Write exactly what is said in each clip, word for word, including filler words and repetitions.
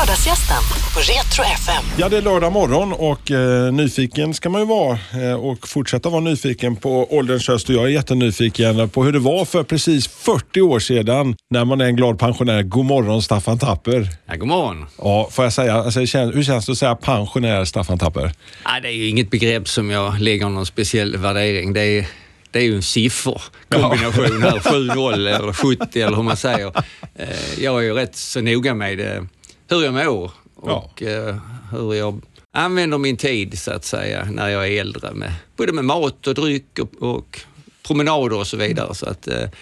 Lördagsgästen på Retro F M. Ja, det är lördag morgon och eh, nyfiken ska man ju vara eh, och fortsätta vara nyfiken på ålderns höst. Och jag är jättenyfiken på hur det var för precis fyrtio år sedan när man är en glad pensionär. God morgon, Staffan Tapper. Ja, god morgon. Ja, får jag säga, alltså, hur känns det att säga pensionär, Staffan Tapper? Ja, det är ju inget begrepp som jag lägger någon speciell värdering. Det är, det är ju en sifferkombination här, sju noll eller sjuttio eller hur man säger. Eh, jag är ju rätt så noga med det. Hur jag mår och ja. eh, hur jag använder min tid så att säga när jag är äldre med både med mat och dryck och, och promenader och så vidare, så att eh,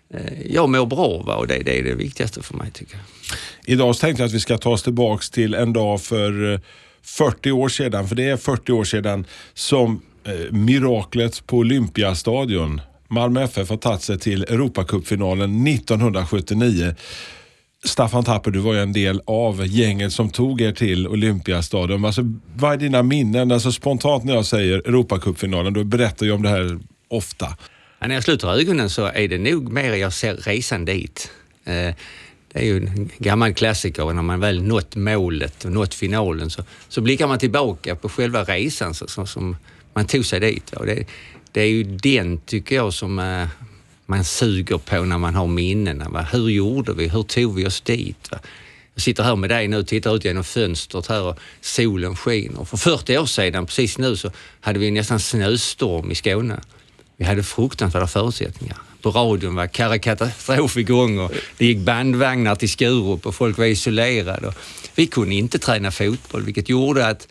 jag mår bra, va? Och det, det är det viktigaste för mig, tycker jag. Idag så tänkte jag att vi ska ta oss tillbaks till en dag för fyrtio år sedan, för det är fyrtio år sedan som eh, miraklet på Olympiastadion, Malmö F F, har tagit sig till Europacupfinalen nittonhundrasjuttionio. Staffan Tapper, du var ju en del av gänget som tog er till Olympiastadion. Alltså, vad är dina minnen? Alltså, spontant när jag säger Europacupfinalen, då berättar jag om det här ofta. Ja, när jag sluter ögonen så är det nog mer jag ser resan dit. Eh, det är ju en gammal klassiker, när man väl nått målet och nått finalen så, så blickar man tillbaka på själva resan så, så, som man tog sig dit. Och det, det är ju den, tycker jag, som... Eh, man suger på när man har minnena. Va? Hur gjorde vi? Hur tog vi oss dit? Va? Jag sitter här med dig nu och tittar ut genom fönstret här och solen skiner. För fyrtio år sedan, precis nu, så hade vi nästan snöstorm i Skåne. Vi hade fruktansvärda förutsättningar. På radion var karakatastrof igång och det gick bandvagnar till Skurup och folk var isolerade. Och vi kunde inte träna fotboll, vilket gjorde att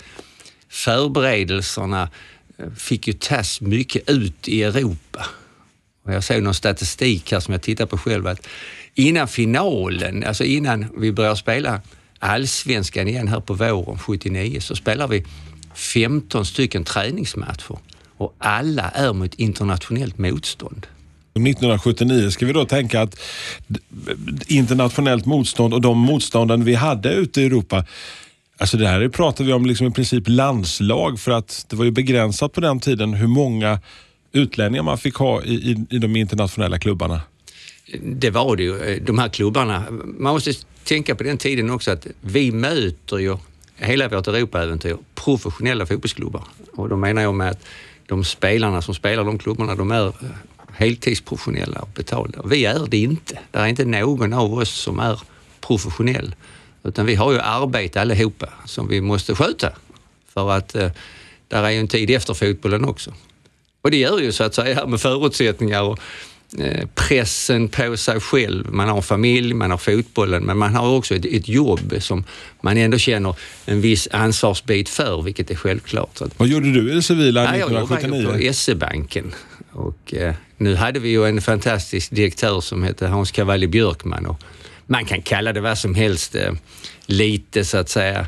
förberedelserna fick ju tas mycket ut i Europa. Och jag såg någon statistik här som jag tittar på själv, att innan finalen, alltså innan vi börjar spela allsvenskan igen här på våren sjuttionio, så spelar vi femton stycken träningsmatcher och alla är mot internationellt motstånd. nittonhundrasjuttionio ska vi då tänka att internationellt motstånd och de motstånden vi hade ute i Europa, alltså det här pratar vi om liksom i princip landslag, för att det var ju begränsat på den tiden hur många utlänningar man fick ha i, i, i de internationella klubbarna. Det var det ju. De här klubbarna, man måste tänka på den tiden också att vi möter ju hela vårt Europa-äventyr professionella fotbollsklubbar. Och då menar jag med att de spelarna som spelar de klubbarna, de är heltidsprofessionella och betalda. Vi är det inte. Det är inte någon av oss som är professionell. Utan vi har ju arbete allihopa som vi måste sköta. För att eh, där är ju en tid efter fotbollen också. Och det gör ju så att säga med förutsättningar och eh, pressen på sig själv. Man har familj, man har fotbollen, men man har också ett, ett jobb som man ändå känner en viss ansvarsbit för, vilket är självklart. Så att, vad gjorde du i det civila ja, nittonhundrasjuttionio? Jag jobbade på S E-banken. Och eh, nu hade vi ju en fantastisk direktör som heter Hans Cavalli Björkman. Och man kan kalla det vad som helst, eh, lite så att säga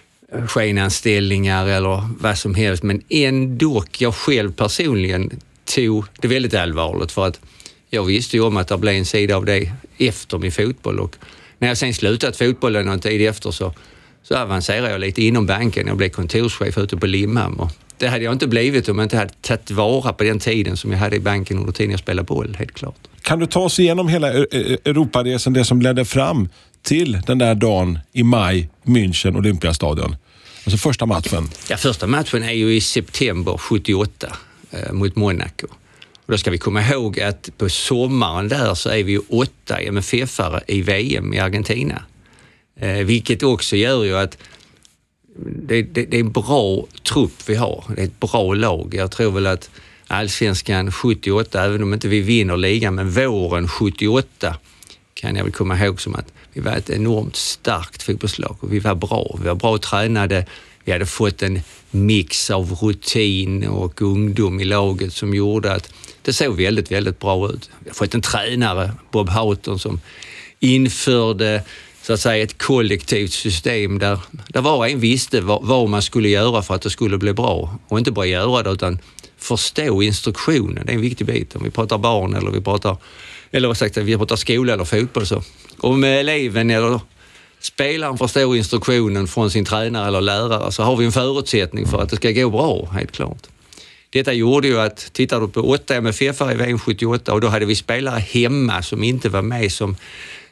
skenanställningar eller vad som helst, men ändå jag själv personligen tog det väldigt allvarligt, för att jag visste ju om att det blev en sida av det efter min fotboll, och när jag sen slutat fotbollen någon tid efter så, så avancerade jag lite inom banken. Jag blev kontorschef ute på Limhamn, och det hade jag inte blivit om jag inte hade tagit vara på den tiden som jag hade i banken under tiden jag spelade boll, helt klart. Kan du ta oss igenom hela Europaresan, det som ledde fram till den där dagen i maj, München, Olympiastadion? Alltså första matchen. Ja, första matchen är ju i september sjuttioåtta eh, mot Monaco. Och då ska vi komma ihåg att på sommaren där så är vi ju åtta M F F-are i V M i Argentina. Eh, vilket också gör ju att det, det, det är en bra trupp vi har. Det är ett bra lag. Jag tror väl att allsvenskan sjuttioåtta, även om inte vi vinner ligan, men våren sjuttioåtta kan jag väl komma ihåg som att vi var ett enormt starkt fotbollslag och vi var bra. Vi var bra tränade. Vi hade fått en mix av rutin och ungdom i laget som gjorde att det såg väldigt, väldigt bra ut. Vi har fått en tränare, Bob Houghton, som införde så att säga ett kollektivt system där, där var och en visste vad, vad man skulle göra för att det skulle bli bra. Och inte bara göra det utan förstå instruktionen. Det är en viktig bit. Om vi pratar barn eller vi pratar, eller vad sagt, vi pratar skola eller fotboll, så om eleven eller spelaren förstår instruktionen från sin tränare eller lärare, så har vi en förutsättning för att det ska gå bra, helt klart. Detta gjorde ju att, tittar du på åtta M F F i V M sjuttioåtta, och då hade vi spelare hemma som inte var med som,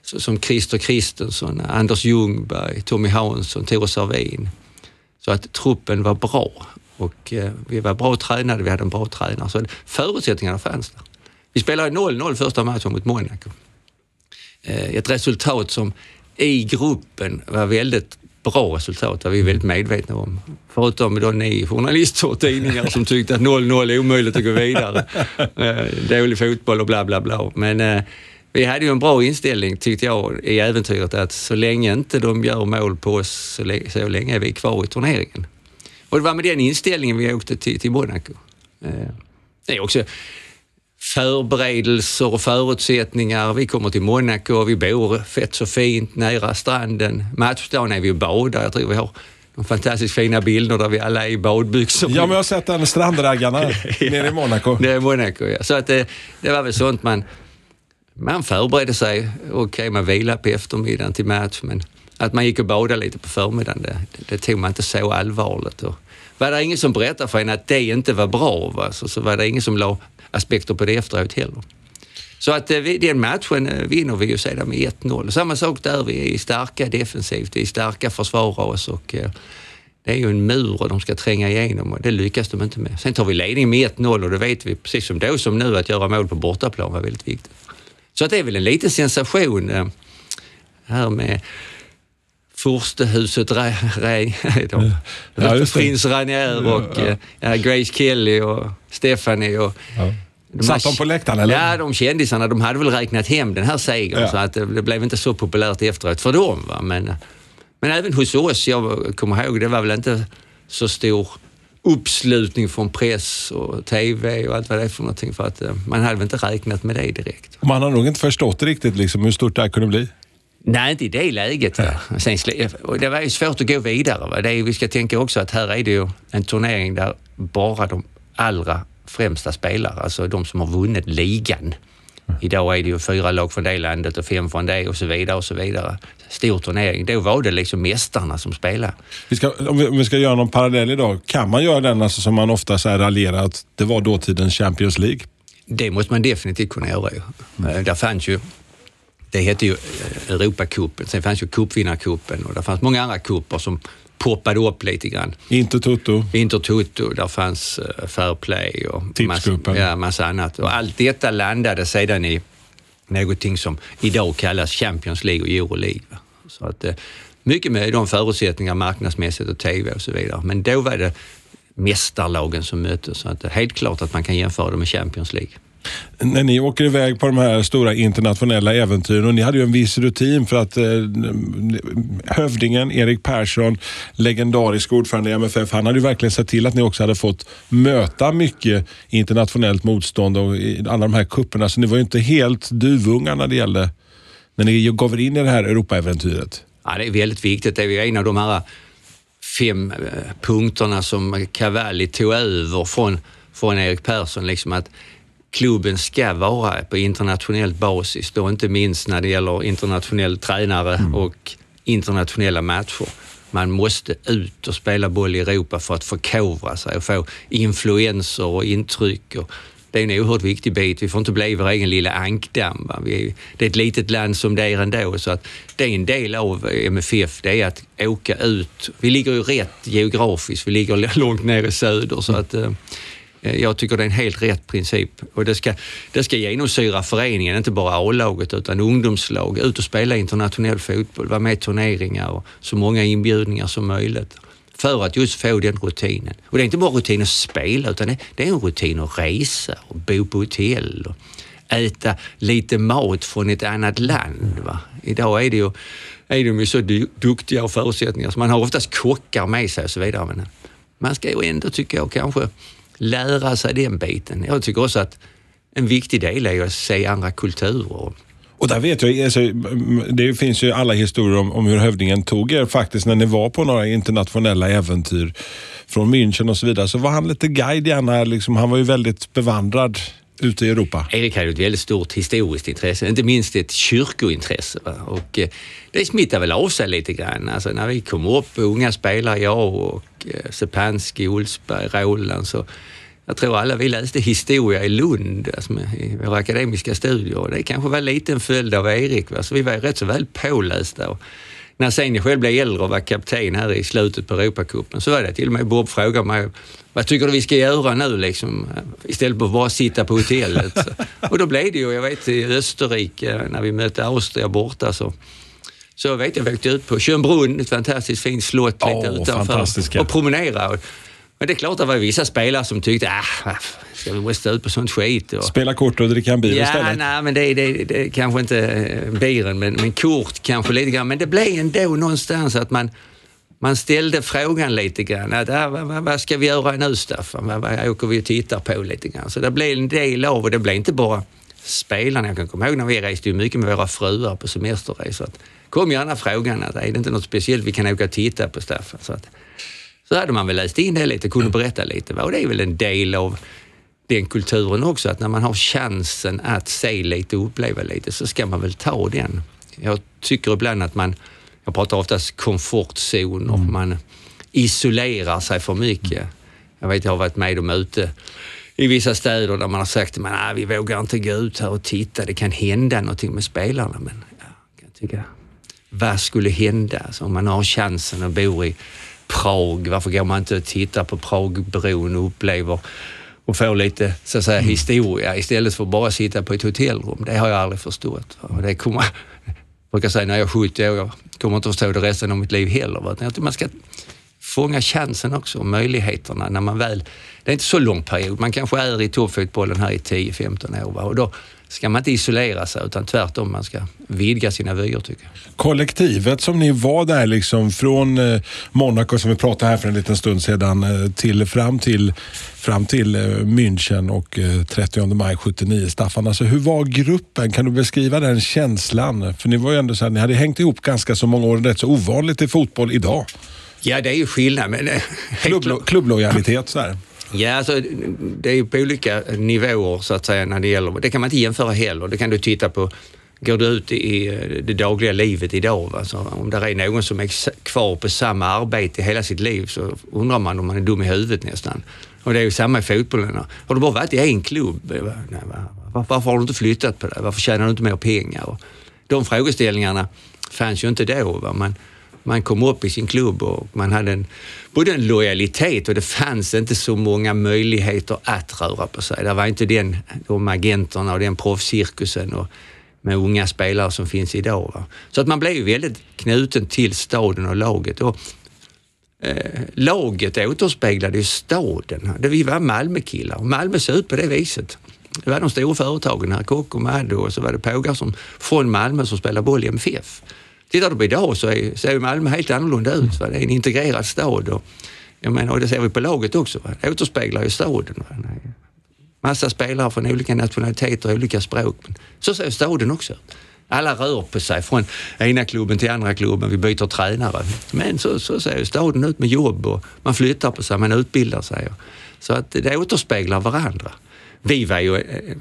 som Christer Kristensson, Anders Ljungberg, Tommy Hansson, Tore Sarvin. Så att truppen var bra och eh, vi var bra tränade, vi hade en bra tränare. Så förutsättningarna fanns där. Vi spelade noll noll första matchen mot Monaco. Eh, ett resultat som i gruppen var väldigt bra resultat, var vi väldigt medvetna om. Förutom då ni journalister och tidningar som tyckte att noll noll är omöjligt att gå vidare. Eh, dålig fotboll och bla bla bla. Men eh, vi hade ju en bra inställning, tyckte jag, i äventyret att så länge inte de gör mål på oss så länge, så länge är vi kvar i turneringen. Och det var med den inställningen vi åkte till, till Monaco. Eh, det är också förberedelser och förutsättningar. Vi kommer till Monaco och vi bor fett så fint nära stranden. Matchdagen är vi och badar. Jag tror vi har de fantastiskt fina bilder där vi alla är i badbyxor. Ja, men jag har sett den strandraggarna ja. Nere i Monaco. Det är Monaco, ja. Så att det, det var väl sånt man man förberedde sig. Okej, okay, man vilade på eftermiddagen till match, men att man gick och badade lite på förmiddagen, det, det tog man inte så allvarligt. Och var det ingen som berättade för en att det inte var bra, va? Så, så var det ingen som la aspekter på det efteråt heller. Så att eh, den matchen eh, vinner vi ju sedan med ett noll. Samma sak där, vi är starka defensivt, vi är starka försvara oss och eh, det är ju en mur och de ska tränga igenom och det lyckas de inte med. Sen tar vi ledning med ett noll och då vet vi precis som då som nu att göra mål på bortaplan var väldigt viktigt. Så att det är väl en liten sensation eh, här med Furstehuset Rä- ja, Prins Ranier och ja, ja. Grace Kelly och Stephanie och ja. Satt de på läktaren eller? Ja, de kändisarna, de hade väl räknat hem den här segern ja. Så att det blev inte så populärt efteråt för dem, va? Men, men även hos oss, jag kommer ihåg, det var väl inte så stor uppslutning från press och tv och allt vad det är för någonting, för att man hade väl inte räknat med det direkt. Man har nog inte förstått riktigt liksom hur stort det här kunde bli. Nej, inte i det läget. Ja. Sen, det var ju svårt att gå vidare. Va? Det är, vi ska tänka också att här är det ju en turnering där bara de allra främsta spelare, alltså de som har vunnit ligan. Mm. Idag är det ju fyra lag från det landet och fem från det och så vidare och så vidare. Stor turnering. Då var det liksom mästarna som spelar. Vi ska, om, vi, om vi ska göra någon parallell idag, kan man göra den alltså som man ofta så här raljerar att det var dåtidens Champions League? Det måste man definitivt kunna göra. Mm. Där fanns ju Det hette ju Europacupen, sen fanns ju cupvinnarcupen och det fanns många andra cuper som poppade upp lite grann. Intertoto. Intertoto, där fanns uh, Fairplay och Tipscupen. Massa, ja, massa annat. Och allt detta landade sedan i någonting som idag kallas Champions League och Euroleague. Så att uh, mycket med de förutsättningar marknadsmässigt och tv och så vidare. Men då var det mästarlagen som möttes. Så att det är helt klart att man kan jämföra det med Champions League. När ni åker iväg på de här stora internationella äventyren, och ni hade ju en viss rutin för att eh, hövdingen Erik Persson, legendarisk ordförande i M F F, han hade ju verkligen sett till att ni också hade fått möta mycket internationellt motstånd och i alla de här kupperna, så ni var ju inte helt duvungar när det gällde när ni gav in i det här Europa-äventyret. Ja, det är väldigt viktigt. Det är ju en av de här fem punkterna som Cavalli tog över från, från Erik Persson, liksom att klubben ska vara på internationell basis, då inte minst när det gäller internationell tränare mm. och internationella matcher. Man måste ut och spela boll i Europa för att förkovra sig och få influenser och intryck. Och det är en oerhört viktig bit. Vi får inte bli vår egen lilla ankdamm. Va? Vi, det är ett litet land som det är ändå, så att det är en del av M F F, det är att åka ut. Vi ligger ju rätt geografiskt, vi ligger långt ner i söder, så att jag tycker det är en helt rätt princip. Och det ska, det ska genomsyra föreningen, inte bara A-laget utan ungdomslag. Ut och spela internationell fotboll, vara med i turneringar och så många inbjudningar som möjligt. För att just få den rutinen. Och det är inte bara rutin att spela, utan det, det är en rutin att resa och bo på hotell och äta lite mat från ett annat land. Va? Idag är det ju, är de ju så duktiga och förutsättningar så man har oftast kockar med sig och så vidare. Men man ska ju ändå, tycker jag, kanske lära sig den biten. Jag tycker också att en viktig del är att se andra kulturer. Och där vet jag, alltså, det finns ju alla historier om, om hur hövdingen tog er faktiskt när ni var på några internationella äventyr från München och så vidare. Så var han lite guide gärna, liksom, han var ju väldigt bevandrad ute i Europa. Erik hade ett väldigt stort historiskt intresse, inte minst ett kyrkointresse. Va? Och eh, det smittar väl av sig lite grann. Alltså, när vi kom upp, unga spelare, jag och eh, Sepanski, Olsberg, Roland, så Jag tror alla vi läste historia i Lund, alltså i våra akademiska studier. Det kanske var lite en följd av Erik. Va? Så vi var rätt så väl pålästa. Och när sen jag själv blev äldre och var kapten här i slutet på Europacupen så var det till och med Bob frågade mig, vad tycker du vi ska göra nu liksom? Istället för att bara sitta på hotellet. Och då blev det ju, jag vet i Österrike när vi mötte Austria borta så Så vet jag, vi åkte ut på Schönbrunn, ett fantastiskt fint slott lite oh, utanför och promenera. Men det är klart att det var vissa spelare som tyckte, ah, ska vi måste ut på sånt skit? Och... Spela kort och dricka en bil ja, istället? Ja, nej, men det, det, det är kanske inte biren, men, men kort kanske lite grann. Men det blev ändå någonstans att man, man ställde frågan lite grann. Att, ah, vad, vad ska vi göra nu, Staffan? Vad, vad åker vi och tittar på lite grann? Så det blev en del av, och det blev inte bara spelarna. Jag kan komma ihåg när vi reste ju mycket med våra fruar på semesterresor. Kom gärna frågan att är det inte något speciellt vi kan åka och titta på, Staffan? Så, att, så hade man väl läst in det lite, kunde berätta lite. Och det är väl en del av den kulturen också, att när man har chansen att se lite och uppleva lite så ska man väl ta den. Jag tycker ibland att man, jag pratar oftast komfortzoner, mm. man isolerar sig för mycket. Jag vet, jag har varit med dem ute i vissa städer där man har sagt att vi vågar inte gå ut här och titta, det kan hända någonting med spelarna. Men ja, jag tycker, vad skulle hända alltså, om man har chansen att bo i Prag? Varför går man inte och tittar på Pragbron och upplever och får lite så att säga, mm. historia istället för att bara sitta på ett hotellrum? Det har jag aldrig förstått. Och det kommer, jag brukar säga när jag är sjuttio år, jag kommer inte förstå det resten av mitt liv heller. Jag tror man ska fånga chansen också och möjligheterna när man väl, det är inte så lång period, man kanske är i toppfotbollen här i tio femton år, va? Och då ska man inte isolera sig utan tvärtom, man ska vidga sina vyer tycker jag. Kollektivet som ni var där liksom från eh, Monaco som vi pratade här för en liten stund sedan eh, till fram till fram till eh, München och eh, trettionde maj sjuttionio. Staffan, alltså hur var gruppen? Kan du beskriva den känslan? För ni var ju ändå så här, ni hade hängt ihop ganska så många år, rätt så ovanligt i fotboll idag. Ja, det är ju skillnad. Men Klubb, klubblojalitet så här. Ja, alltså, det är ju på olika nivåer så att säga när det gäller. Det kan man inte jämföra heller. Det kan du titta på. Går du ut i det dagliga livet idag, alltså, om det är någon som är kvar på samma arbete hela sitt liv så undrar man om man är dum i huvudet nästan. Och det är ju samma i fotbollen. Har du bara varit i en klubb? Nej, varför har du inte flyttat på det? Varför tjänar du inte mer pengar? Och de frågeställningarna fanns ju inte då, va? Man, man kom upp i sin klubb och man hade en, både en lojalitet och det fanns inte så många möjligheter att röra på sig. Det var inte den, de agenterna och den proffscirkusen och med unga spelare som finns idag. Va? Så att man blev ju väldigt knuten till staden och laget. Och, eh, laget återspeglade ju staden. Det vi var Malmökillar och Malmö såg ut på det viset. Det var de stora företagen här, Kock och Maddo, och så var det pågar som från Malmö som spelar boll i M F F. Tittar du på idag så är, ser Malmö helt annorlunda ut. Va? Det är en integrerad stad. Och, jag menar, och det ser vi på laget också. Va? Det återspeglar ju staden. Va? Massa spelare från olika nationaliteter och olika språk. Men så ser staden också ut. Alla rör på sig från ena klubben till andra klubben. Vi byter tränare. Men så, så ser staden ut med jobb och man flyttar på sig, man utbildar sig. Så att det återspeglar varandra. Vi var ju,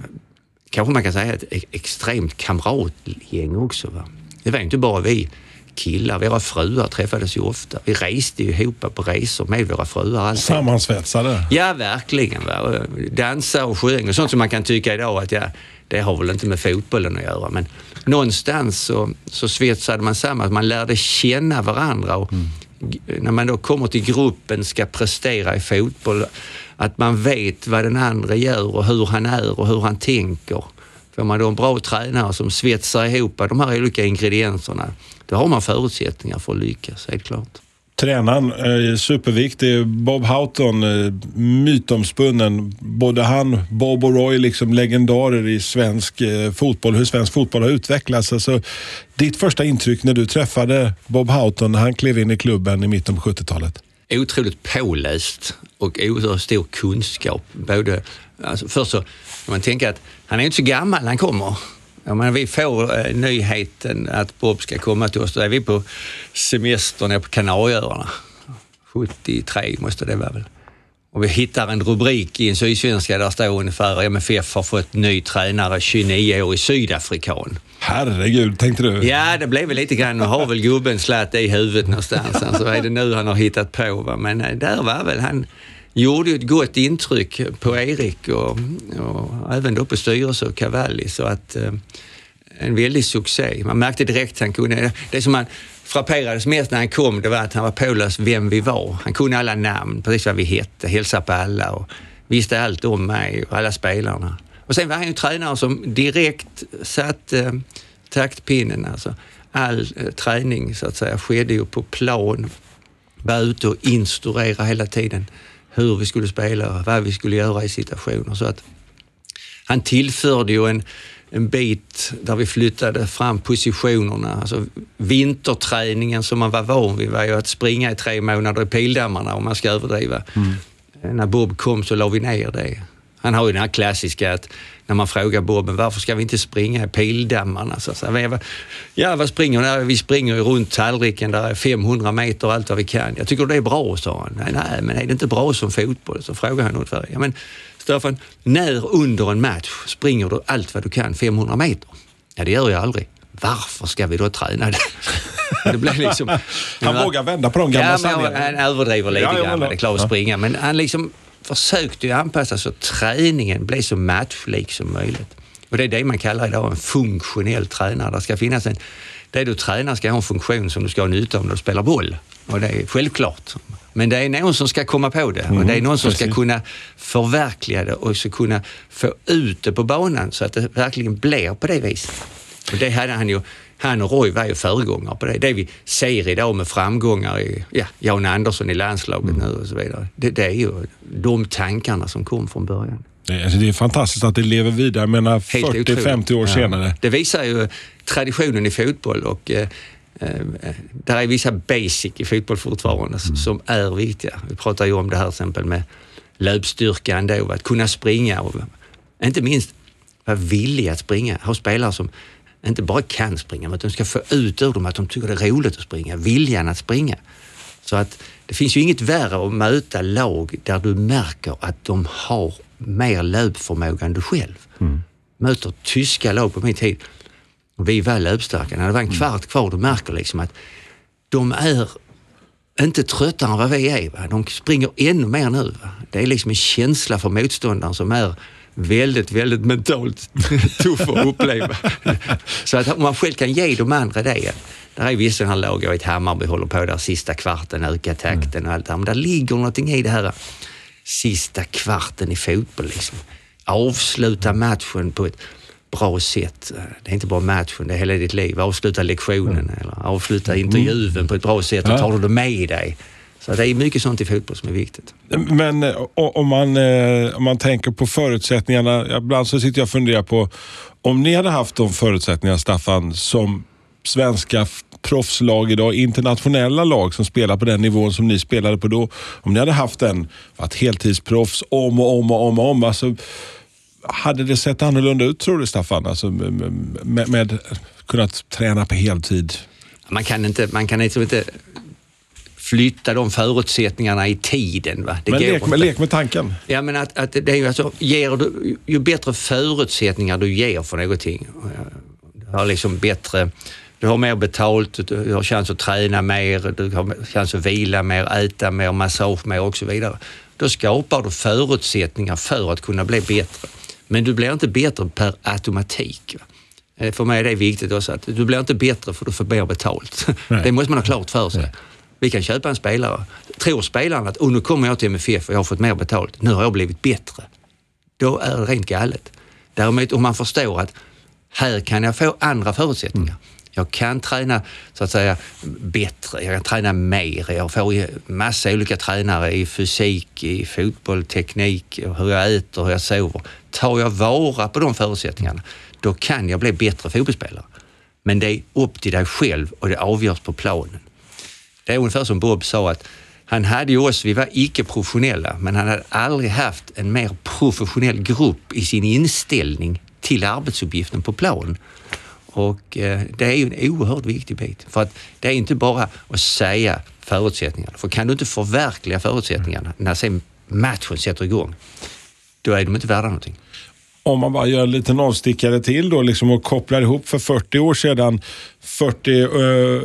kanske man kan säga, ett extremt kamratgäng också. Va? Det var inte bara vi killar, våra fruar träffades ju ofta. Vi reste ju ihop på resor med våra fruar. Alltid. Sammansvetsade? Ja, verkligen. Va? Dansa och sjöng och sånt som man kan tycka idag att ja, det har väl inte med fotbollen att göra. Men någonstans så, så svetsade man samman, att man lärde känna varandra. Och mm. när man då kommer till gruppen ska prestera i fotboll, att man vet vad den andra gör och hur han är och hur han tänker. Får man då en bra tränare som svetsar ihop de här olika ingredienserna, då har man förutsättningar för att lyckas, helt klart. Tränaren är superviktig. Bob Houghton, mytomspunnen. Både han, Bob och Roy, liksom legendarer i svensk fotboll, hur svensk fotboll har utvecklats. Alltså, ditt första intryck när du träffade Bob Houghton när han klev in i klubben i mitten på sjuttiotalet? Otroligt påläst och oerhört stor kunskap. Både, alltså först så kan man tänka att han är inte så gammal när han kommer. Ja, men vi får eh, nyheten att Bob ska komma till oss. Då är vi på semestern nere på Kanarieöarna. sjuttiotre måste det vara väl. Och vi hittar en rubrik i en sydsvenska där står ungefär M F F har fått ny tränare, tjugonio år i Sydafrikan. Herregud, tänkte du? Ja, det blev väl lite grann och har väl gubben slatt i huvudet någonstans. Så är det nu han har hittat på. Va? Men där var väl han gjorde ju ett gott intryck på Erik och, och även då på styrelse och Cavalli, så att eh, en väldig succé. Man märkte direkt att han kunde, det som man frapperades mest när han kom, det var att han var påläst vem vi var. Han kunde alla namn, precis vad vi hette, hälsa på alla och visste allt om mig och alla spelarna. Och sen var han ju tränare som direkt satt eh, taktpinnen, alltså all eh, träning så att säga skedde ju på plan, var ute och instruera hela tiden hur vi skulle spela, vad vi skulle göra i situationer, så att han tillförde ju en en bit där vi flyttade fram positionerna. Alltså vinterträningen som man var van vid var ju att springa i tre månader i pildammarna, om man ska överdriva. Mm. När Bob kom så la vi ner det. Han har ju den här klassiska att när man frågar Bob, varför ska vi inte springa i pildammarna? Så, så, ja, vad springer vi? Vi springer ju runt tallriken där är femhundra meter och allt vad vi kan. Jag tycker det är bra, sa han. Nej, nej, men är det inte bra som fotboll? Så frågar han ungefär. Ja, men Staffan, när under en match springer du allt vad du kan femhundra meter? Ja, det gör jag aldrig. Varför ska vi då träna det? Det blir liksom, han vågar vända på de gamla ja, sanningarna. Han överdriver lite ja, grann, men det är klart att springa. Men han liksom försökte ju anpassa så att träningen blev så matchlik som möjligt. Och det är det man kallar idag en funktionell tränare. Det ska finnas en, det du tränar ska ha en funktion som du ska ha nytta av när du spelar boll. Och det är självklart. Men det är någon som ska komma på det. Mm, och det är någon som precis. Ska kunna förverkliga det och så kunna få ut det på banan så att det verkligen blir på det viset. Och det hade han ju, han och Roy var ju föregångare på det. Det vi ser idag med framgångar i, ja, Jan Andersson i landslaget mm. nu och så vidare. Det, det är ju de tankarna som kom från början. Det, alltså det är fantastiskt att det lever vidare, jag menar fyrtio till femtio år ja. senare. Det visar ju traditionen i fotboll och eh, där är vissa basic i fotboll fortfarande mm. som är viktiga. Vi pratar ju om det här till exempel med löpstyrkan då, att kunna springa och inte minst vara villiga att springa. Ha spelare som inte bara kan springa, men att de ska få ut ur dem att de tycker det är roligt att springa, viljan att springa. Så att det finns ju inget värre att möta lag där du märker att de har mer löpförmåga än du själv. Mm. Möter tyska lag på min tid och vi var löpstarka. När det var en kvart kvar, du märker liksom att de är inte tröttare än vad vi är. Va? De springer ännu mer nu. Va? Det är liksom en känsla för motståndaren som är väldigt, väldigt mentalt tuff att uppleva. Så att om man själv kan ge de andra det. Där är vissa här lag, jag vet Hammarby håller på där sista kvarten, öka takten och allt det här. Men där ligger någonting i det här sista kvarten i fotboll liksom. Avsluta matchen på ett bra sätt. Det är inte bara matchen, det är hela ditt liv. Avsluta lektionen mm. eller avsluta intervjun på ett bra sätt och ja. tar du det med dig. Så det är mycket sånt i fotboll som är viktigt. Men om man, om man tänker på förutsättningarna, ibland så sitter jag och funderar på om ni hade haft de förutsättningarna, Staffan, som svenska proffslag idag, internationella lag som spelar på den nivån som ni spelade på då, om ni hade haft en varit heltidsproffs om och om och om och om, alltså hade det sett annorlunda ut, tror du, Staffan? Alltså med, med kunnat träna på heltid? Man kan inte, man kan liksom inte flytta de förutsättningarna i tiden. Va? Det men lek med, lek med tanken. Ja, men att, att det är ju alltså, ger du, ju bättre förutsättningar du ger för någonting. Du har liksom bättre, du har mer betalt, du har chans att träna mer, du har chans att vila mer, äta mer, massage mer och så vidare. Då skapar du förutsättningar för att kunna bli bättre. Men du blir inte bättre per automatik. Va? För mig är det viktigt också att du blir inte bättre för att du får mer betalt. Nej. Det måste man ha klart för sig. Nej. Vi kan köpa en spelare. Tror spelaren att oh, nu kommer jag till M F F och jag har fått mer betalt. Nu har jag blivit bättre. Då är det rent galet. Däremot om man förstår att här kan jag få andra förutsättningar. Mm. Jag kan träna så att säga bättre. Jag kan träna mer. Jag får massa olika tränare i fysik, i fotboll, teknik, hur jag äter, hur jag sover. Tar jag vara på de förutsättningarna, då kan jag bli bättre fotbollsspelare. Men det är upp till dig själv och det avgörs på planen. Det är ungefär som Bob sa att han hade ju oss, vi var icke-professionella, men han hade aldrig haft en mer professionell grupp i sin inställning till arbetsuppgiften på plan. Och eh, det är ju en oerhört viktig bit. För att det är inte bara att säga förutsättningarna. För kan du inte förverkliga förutsättningarna när sen matchen sätter igång, då är de inte värda någonting. Om man bara gör en liten avstickare till då, liksom, och kopplar ihop för fyrtio år sedan, fyrtio,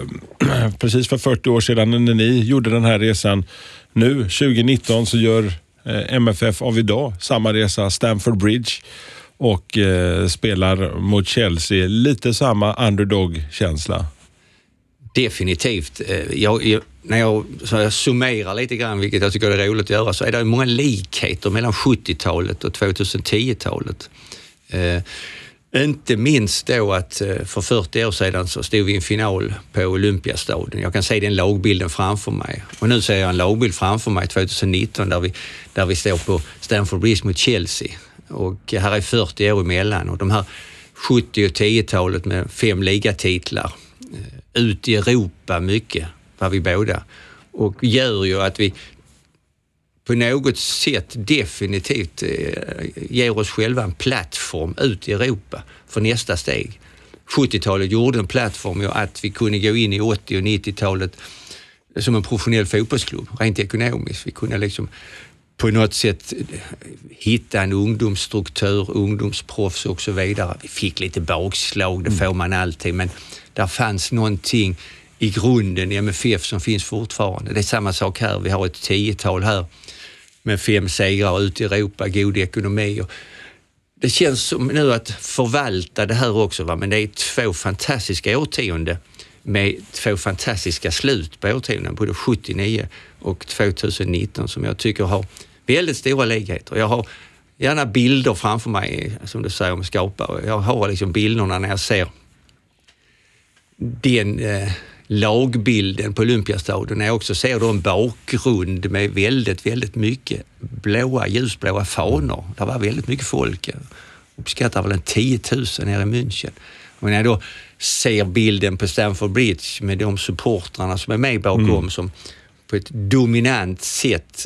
eh, precis för fyrtio år sedan när ni gjorde den här resan. Nu, tjugo nitton, så gör eh, M F F av idag. Samma resa, Stamford Bridge. Och eh, spelar mot Chelsea. Lite samma underdog-känsla. Definitivt. Jag, jag, när jag, så jag summerar lite grann, vilket jag tycker är roligt att göra, så är det många likheter mellan sjuttiotalet och tjugohundratio-talet. Eh, inte minst då att eh, för fyrtio år sedan så stod vi i en final på Olympiastadion. Jag kan se den lagbilden framför mig. Och nu ser jag en lagbild framför mig tjugonitton där vi, där vi står på Stamford Bridge mot Chelsea. Och här är fyrtio år emellan. Och de här sjuttio- och tio-talet med fem ligatitlar ut i Europa mycket, var vi båda. Och gör ju att vi på något sätt definitivt eh, ger oss själva en plattform ut i Europa för nästa steg. sjuttiotalet gjorde en plattform ju att vi kunde gå in i åttio- och nittiotalet som en professionell fotbollsklubb, rent ekonomiskt. Vi kunde liksom på något sätt hitta en ungdomsstruktur, ungdomsproffs och så vidare. Vi fick lite bakslag, det får man alltid, men där fanns någonting i grunden i M F F som finns fortfarande. Det är samma sak här, vi har ett tiotal här med fem segrar ut i Europa, god ekonomi. Och det känns som nu att förvalta det här också, va? Men det är två fantastiska årtionden med två fantastiska slut på årtionden, både sjuttionio och tjugonitton, som jag tycker har väldigt stora likheter. Jag har gärna bilder framför mig, som du säger, om skapa. Jag har liksom bilderna när jag ser den eh, lagbilden på Olympiastadion. När jag också ser då en bakgrund med väldigt, väldigt mycket blåa, ljusblåa fanor. Det var väldigt mycket folk. Jag uppskattar väl en tio tusen nere i München. Och när jag då ser bilden på Stamford Bridge med de supportrarna som är med bakom, mm. som på ett dominant sätt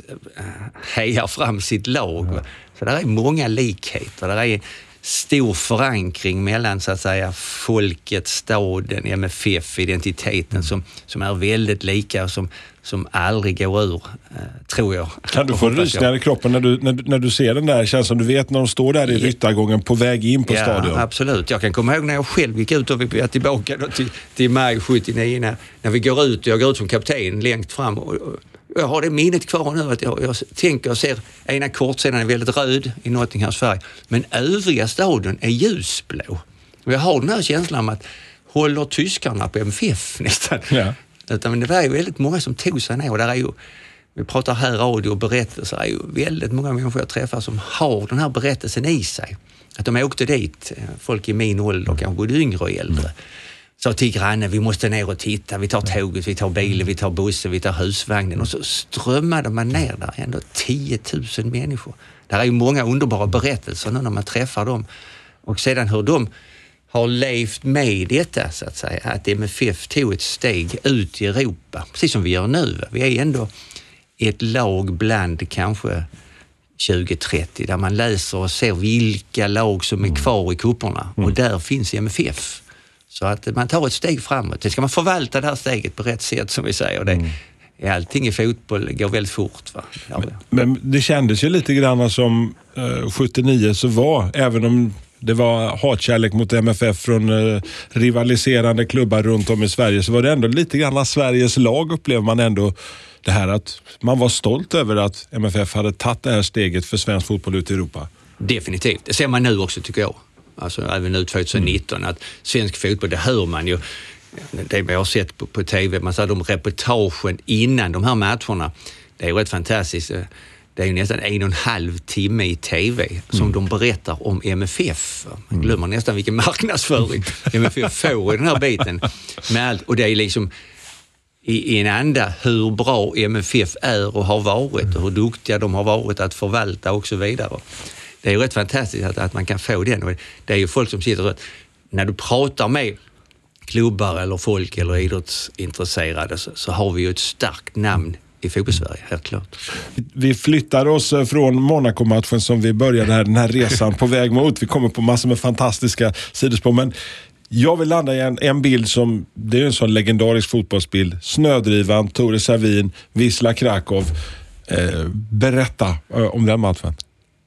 hejar fram sitt lag. Mm. Så där är många likheter. Där är stor förankring mellan, så att säga, folket, staden, M F F, identiteten, som, som är väldigt lika och som, som aldrig går ur, eh, tror jag. Kan du få rysningar i kroppen när du, när, när du ser den där? Känns som du vet när de står där i ryttargången på väg in på ja, stadion. Absolut. Jag kan komma ihåg när jag själv gick ut och vi är tillbaka då till, till maj sjuttionio, när, när vi går ut, jag går ut som kapten längst fram och, och jag har det minnet kvar nu att jag, jag tänker och ser ena kortsidan är väldigt röd i Nottinghams färg, men övriga stadion är ljusblå. Och jag har den här känslan om att håller tyskarna på M F F nästan. Ja. Utan, men det var ju väldigt många som tog sig ner, och där är ju, vi pratar här radio och berättelser, är ju väldigt många människor jag träffar som har den här berättelsen i sig. Att de åkte dit, folk i min ålder, kanske både yngre och äldre. Så till grannen, vi måste ner och titta, vi tar tåget, vi tar bilen, vi tar bussen, vi tar husvagnen, och så strömmade man ner där, ändå tio tusen människor. Där är ju många underbara berättelser nu när man träffar dem. Och sedan hur de har levt med detta, så att säga, att M F F tog ett steg ut i Europa, precis som vi gör nu. Vi är ändå ett lag bland kanske tjugo trettio, där man läser och ser vilka lag som är kvar i kupperna, och där finns M F F. Så att man tar ett steg framåt. Det ska man förvalta det här steget på rätt sätt, som vi säger. Det, mm. Allting i fotboll går väldigt fort. Va? Ja. Men, men det kändes ju lite grann som eh, sjuttionio så var, även om det var hatkärlek mot M F F från eh, rivaliserande klubbar runt om i Sverige, så var det ändå lite grann av Sveriges lag, upplever man ändå det här att man var stolt över att M F F hade tagit det här steget för svensk fotboll ut i Europa. Definitivt. Det ser man nu också, tycker jag. Alltså även nu tjugonitton, mm. att svensk fotboll, det hör man ju, det vi har sett på, på tv, man sa de reportagen innan de här matcherna, det är ju rätt fantastiskt. Det är ju nästan en och en halv timme i tv som mm. de berättar om M F F. Man glömmer mm. nästan vilken marknadsföring M F F får i den här biten. Med allt, och det är liksom i, i en anda hur bra M F F är och har varit, och hur duktiga de har varit att förvalta och så vidare. Det är ju rätt fantastiskt att, att man kan få den. Och det är ju folk som sitter och när du pratar med klubbar eller folk eller idrottsintresserade, så, så har vi ju ett starkt namn i fotbollssverige, helt klart. Vi flyttar oss från Monaco-matchen som vi började här, den här resan på väg mot. Vi kommer på massor med fantastiska sidospår, men jag vill landa i en, en bild som, det är en sån legendarisk fotbollsbild. Snödrivan, Tore Savin, Wisla Krakow. Eh, berätta eh, om den matchen.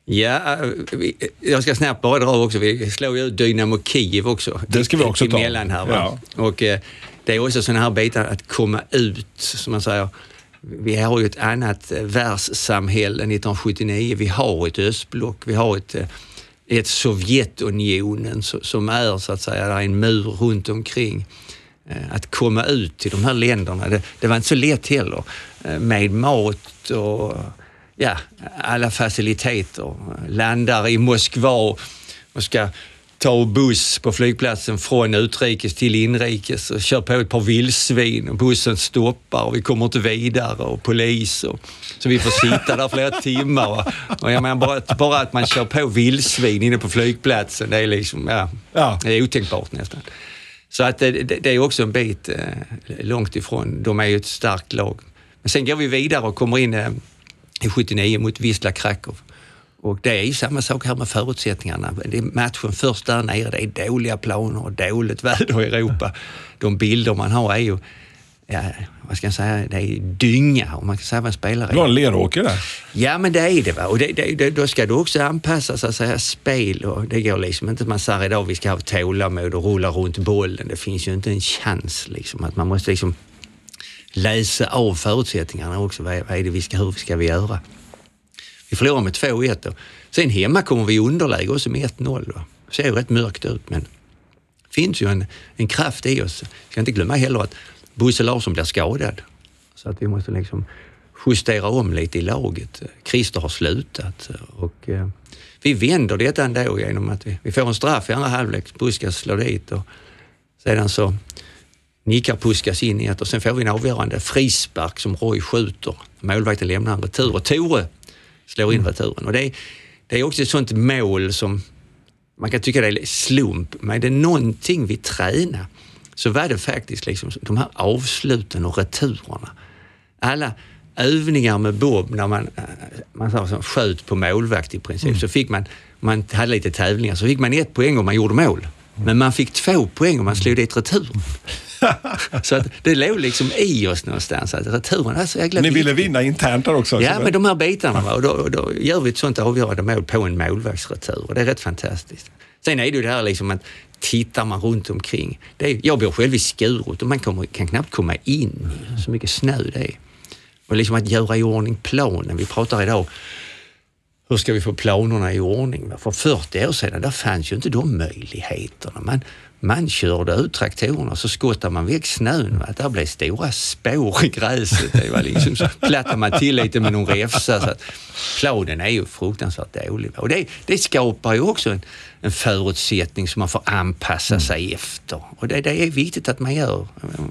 Ja, jag ska snabbt bara dra också. Vi slår ju ut Dynamo Kiev också. Det ska vi också ta. Emellan här, va? Ja. Och eh, det är också sådana här bitar att komma ut, som man säger. vi har ju ett annat världssamhälle nittonhundrasjuttionio. Vi har ett östblock, vi har ett, ett Sovjetunionen som är så att säga, där är en mur runt omkring. Att komma ut till de här länderna, det, det var inte så lätt heller. Med mat och ja, alla faciliteter. Landar i Moskva och ska ta buss på flygplatsen från utrikes till inrikes och kör på ett par vildsvin och bussen stoppar och vi kommer inte vidare och polis och, så vi får sitta där flera timmar och, och jag menar bara, bara att man kör på vildsvin inne på flygplatsen, det är liksom, ja, ja. Det är otänkbart nästan. Så att det, det, det är också en bit eh, långt ifrån, de är ju ett starkt lag. Men sen går vi vidare och kommer in eh, i sjuttionio mot Wisla Krakow. Och det är ju samma sak här med förutsättningarna. Det är matchen först där nere, det är dåliga planer och dåligt väder i Europa. De bilder man har är ju, ja, vad ska jag säga, det är dynga om man kan säga vad spelare är. Du har en leråker där. Ja, men det är det, va. Och det, det, då ska du också anpassa så att säga spel och det går liksom inte, man säger idag vi ska ha tålamod och rulla runt bollen. Det finns ju inte en chans liksom, att man måste liksom läsa av förutsättningarna också. Vad är, vad är det vi ska, hur ska vi göra? Vi förlorar med två ett då. Sen hemma kommer vi i underläge också med ett noll då. Det ser ju rätt mörkt ut, men det finns ju en, en kraft i oss. Jag ska inte glömma heller att Bosse Larsson blir skadad. Så att vi måste liksom justera om lite i laget. Christer har slutat och eh, vi vänder detta ändå genom att vi, vi får en straff i andra halvlek. Puskas slår dit och sedan så nickar Puskas in i ett och sen får vi en avgörande frispark som Roy skjuter. Målvakten lämnar en retur och Tore slår in returen. Och det är, det är också ett sånt mål som man kan tycka det är slump, men det är någonting vi tränar. Så var det faktiskt liksom de här avsluten och returerna. Alla övningar med Bob när man, man sa så, sköt på målvakt i princip, mm. så fick man, man hade lite tävlingar, så fick man ett poäng om man gjorde mål. Men man fick två poäng om man slog dit returen. Så att det låg liksom i oss någonstans att returen är så jäkla. Ni ville vinna internt där också. Ja, men de här bitarna, va? Och då, då gör vi ett sånt avgörande mål på en målvaktsretur och det är rätt fantastiskt. Sen är det ju det här liksom att tittar man runt omkring. Det är, jag bor själv i Skurup och man kommer, kan knappt komma in, så mycket snö det är. Och liksom att göra i ordning planen. Vi pratar idag, hur ska vi få planerna i ordning? För fyrtio år sedan, där fanns ju inte de möjligheterna. Man, man körde ut traktorerna och så skottade man väck snön. Va? Där blev stora spår i gräset. Det var liksom så plattar man till lite med någon räfsa. Så att planen är ju fruktansvärt dålig. Och det, det skapar ju också en, en förutsättning som man får anpassa sig efter. Och det, det är viktigt att man gör.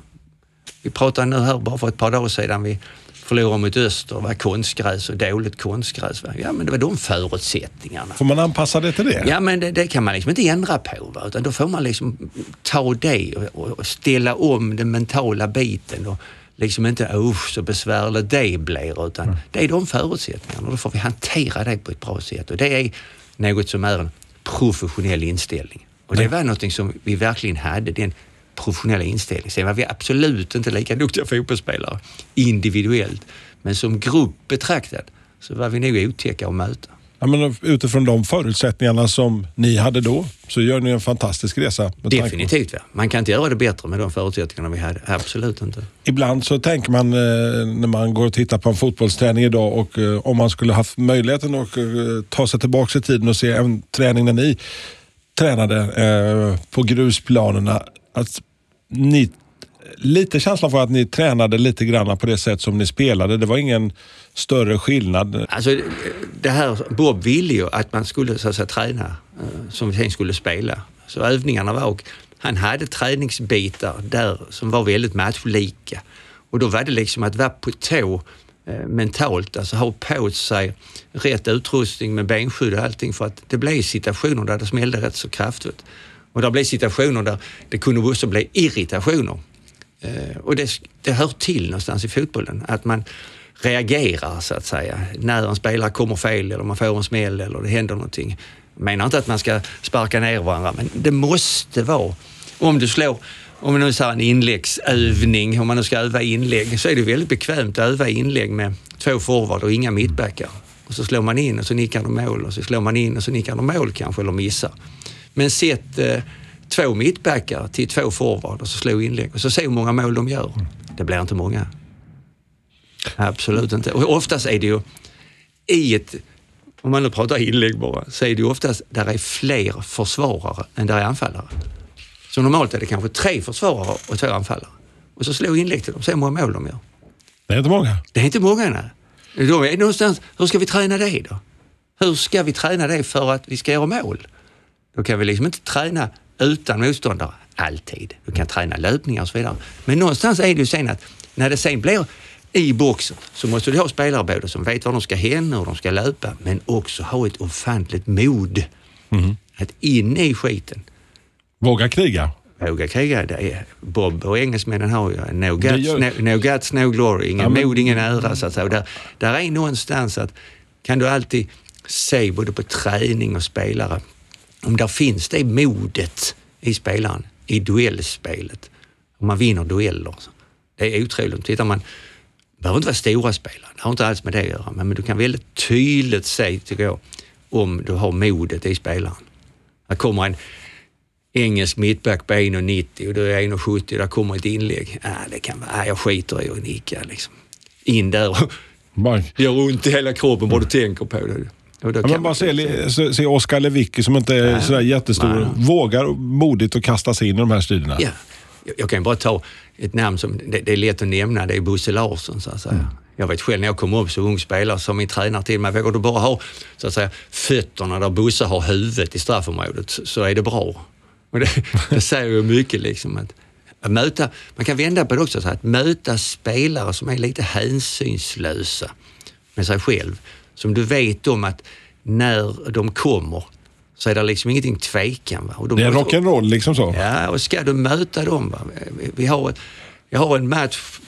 Vi pratade nu här bara för ett par dagar sedan, vi förlorade mot Öster, var konstgräs och dåligt konstgräs. Ja, men det var de förutsättningarna. Får man anpassa det till det? Ja, men det, det kan man liksom inte ändra på. Va? Utan då får man liksom ta det och, och ställa om den mentala biten och liksom inte, usch så besvärligt det blir, utan mm. det är de förutsättningarna och då får vi hantera det på ett bra sätt. Och det är något som är en professionell inställning. Och det var något som vi verkligen hade, den professionella inställning. Sen var vi absolut inte lika duktiga fotbollsspelare individuellt, men som grupp betraktad så var vi nog otäcka att möta. Ja, men utifrån de förutsättningarna som ni hade då så gör ni en fantastisk resa. Definitivt, ja. Man kan inte göra det bättre med de förutsättningarna vi hade. Absolut inte. Ibland så tänker man eh, när man går och tittar på en fotbollsträning idag och eh, om man skulle haft möjligheten att eh, ta sig tillbaka i tiden och se en träning när ni tränade eh, på grusplanerna, att ni, lite känslan för att ni tränade lite grann på det sätt som ni spelade. Det var ingen större skillnad. Alltså det här, Bob ville ju att man skulle så att säga träna som vi sen skulle spela. Så övningarna var, och han hade träningsbitar där som var väldigt matchlika. Och då var det liksom att vara på tå eh, mentalt, alltså ha på sig rätt utrustning med benskydd och allting, för att det blev situationer där det smällde rätt så kraftigt. Och det blev situationer där det kunde också bli irritationer. Eh, och det, det hör till någonstans i fotbollen, att man reagerar så att säga när en spelare kommer fel eller man får en smäll eller det händer någonting. Jag menar inte att man ska sparka ner varandra, men det måste vara, om du slår, om man nu säger en inläggsövning, om man nu ska öva inlägg, så är det väldigt bekvämt att öva inlägg med två forward och inga mittbackar. Och så slår man in och så nickar de mål och så slår man in och så nickar de mål kanske eller missar. Men sätt eh, två mittbackar till två forward och så slår inlägg och så se hur många mål de gör. Det blir inte många. Absolut inte. Och oftast är det ju i ett, om man nu pratar inlägg bara, så är det ju oftast där är fler försvarare än där är anfallare. Så normalt är det kanske tre försvarare och två anfallare. Och så slår inlägg till dem, så är många mål de gör. Det är inte många. Det är inte många, nej. Då är det någonstans, hur ska vi träna det då? Hur ska vi träna det för att vi ska göra mål? Då kan vi liksom inte träna utan motståndare alltid. Du kan träna löpningar och så vidare. Men någonstans är det ju sen att när det sen blir i boxen så måste du ha spelare både som vet var de ska hända och de ska löpa, men också ha ett ofantligt mod mm. att in i skiten. Våga kriga. Våga kriga. Det är Bob och engelsmännen har ju no guts, gör... no, no, guts, no glory. Ingen ja, men... mod, ingen ära. Så att säga. Där, där är någonstans att kan du alltid se både på träning och spelare om där finns det modet i spelaren, i duellspelet. Om man vinner dueller. Det är otroligt. Tittar man, det behöver inte vara stora spelare. Det har inte alls med det att göra. Men du kan väldigt tydligt säga, tycker jag, om du har modet i spelaren. Här kommer en engelsk mittback på en komma nittio och du är en komma sjuttio. Där kommer ett inlägg. Ah, det kan vara, ah, jag skiter i att nicka. Liksom. In där och gör ont i hela kroppen bara du tänker på det. Och då ja, man bara ser se Oskar Lewicki som inte är ja, sådär jättestor. Man vågar modigt att kasta sig in i de här striderna. Ja. Jag kan bara ta ett namn som det, det är lätt att nämna. Det är Bosse Larsson, så att säga. Mm. Jag vet själv när jag kom upp som ung spelare som min tränare till mig. Vågar du bara ha så att säga, fötterna där Bosse har huvudet i straffområdet så, så är det bra. Och det, det säger ju mycket liksom att, att möta, man kan vända på det också så här, att möta spelare som är lite hänsynslösa med sig själv. Som du vet om att när de kommer så är det liksom ingenting tvekan. Va? Och de det är rock'n'roll liksom så. Ja, och ska du möta dem? Va? Vi, vi har ett, jag har en match,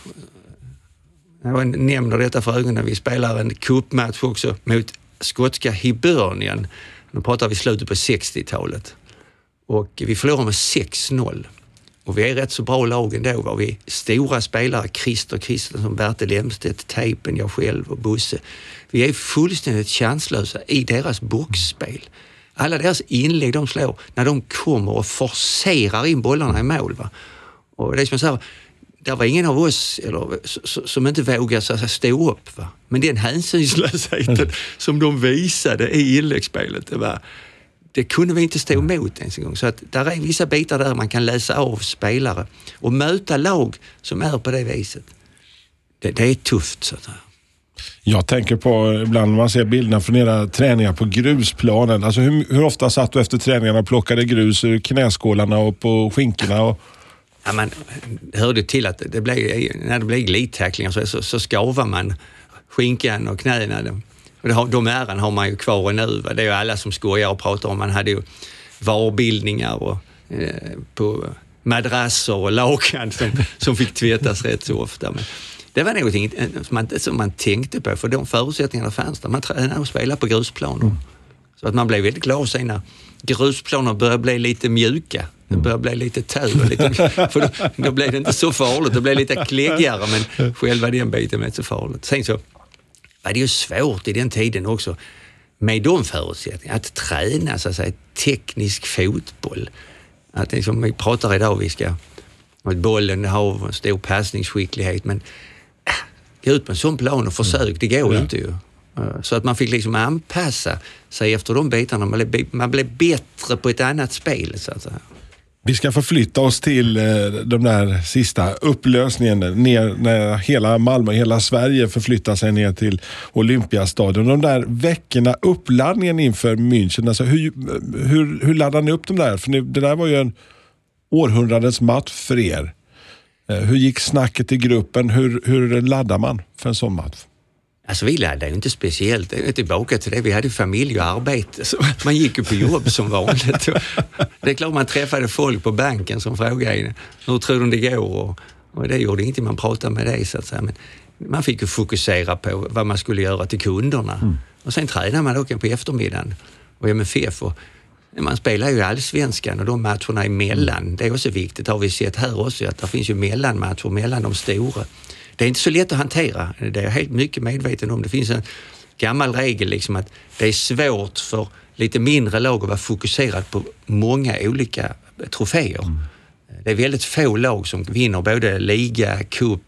jag nämner detta för ögonen, vi spelar en cupmatch också mot skotska Hibernian. Nu pratar vi slutet på sextiotalet. Och vi förlorar med sex noll. Och vi är rätt så bra lag ändå. Var vi stora spelare, Christer Kristensson, Bertil Emstedt, Tejpen, jag själv och Bosse. Vi är fullständigt chanslösa i deras boxspel. Alla deras inlägg de slår, när de kommer och forcerar in bollarna i mål. Va? Och det är som jag säger, det var ingen av oss eller, som inte vågade så att stå upp. Va? Men den hänsynslösheten mm. som de visade i inläggsspelet, det var... Det kunde vi inte stå emot ens en gång. Så att där är vissa bitar där man kan läsa av spelare och möta lag som är på det viset. Det, det är tufft så att säga. Jag tänker på ibland när man ser bilderna från era träningar på grusplanen. Alltså hur, hur ofta satt du efter träningarna och plockade grus ur knäskålarna och på skinkorna? Och... Ja, man hörde till att det blev, när det blev glittacklingar så, så, så skavar man skinkan och knäna. Och det har, de äran har man ju kvar nu. Va? Det är ju alla som skojar och pratar om. Man hade ju varbildningar och, eh, på madrasser och lakan som, som fick tvättas rätt så ofta. Men det var någonting som man, som man tänkte på för de förutsättningarna fanns där. Man tränade och spelade på grusplaner. Mm. Så att man blev väldigt glad sen när grusplaner började bli lite mjuka. Det började bli lite tur. Lite, för då, då blev det inte så farligt. Det blev lite kläggigare men själva den biten var inte så farligt. Sen så var det ju svårt i den tiden också med de förutsättningarna att träna så att säga, teknisk fotboll. Att det som vi pratar idag, vi ska att bollen har en stor passningsskicklighet men äh, gå ut på en sån plan och försök, det går ju inte ju. Så att man fick liksom anpassa sig efter de bitarna. Man blev, man blev bättre på ett annat spel så att säga. Vi ska förflytta oss till de där sista upplösningen ner när hela Malmö, hela Sverige förflyttar sig ner till Olympiastadion. De där veckorna, uppladdningen inför München, alltså hur, hur, hur laddar ni upp de där? För det där var ju en århundradets match för er. Hur gick snacket i gruppen? Hur, hur laddar man för en sån match? Alltså vi laddade ju inte speciellt. Det är tillbaka till det. Vi hade familj och arbete. Så man gick ju på jobb som vanligt. Det är klart man träffade folk på banken som frågade hur tror de det går? Och, och det gjorde inte man pratade med dig så att säga. Men man fick ju fokusera på vad man skulle göra till kunderna. Mm. Och sen tränade man också på eftermiddagen. Och M F F och man spelar ju allsvenskan och de matcherna emellan. Det är också viktigt, har vi sett här också, att det finns ju mellanmatcher mellan de stora. Det är inte så lätt att hantera. Det är jag helt mycket medveten om. Det finns en gammal regel liksom att det är svårt för lite mindre lag att vara fokuserad på många olika troféer. Mm. Det är väldigt få lag som vinner både liga, cup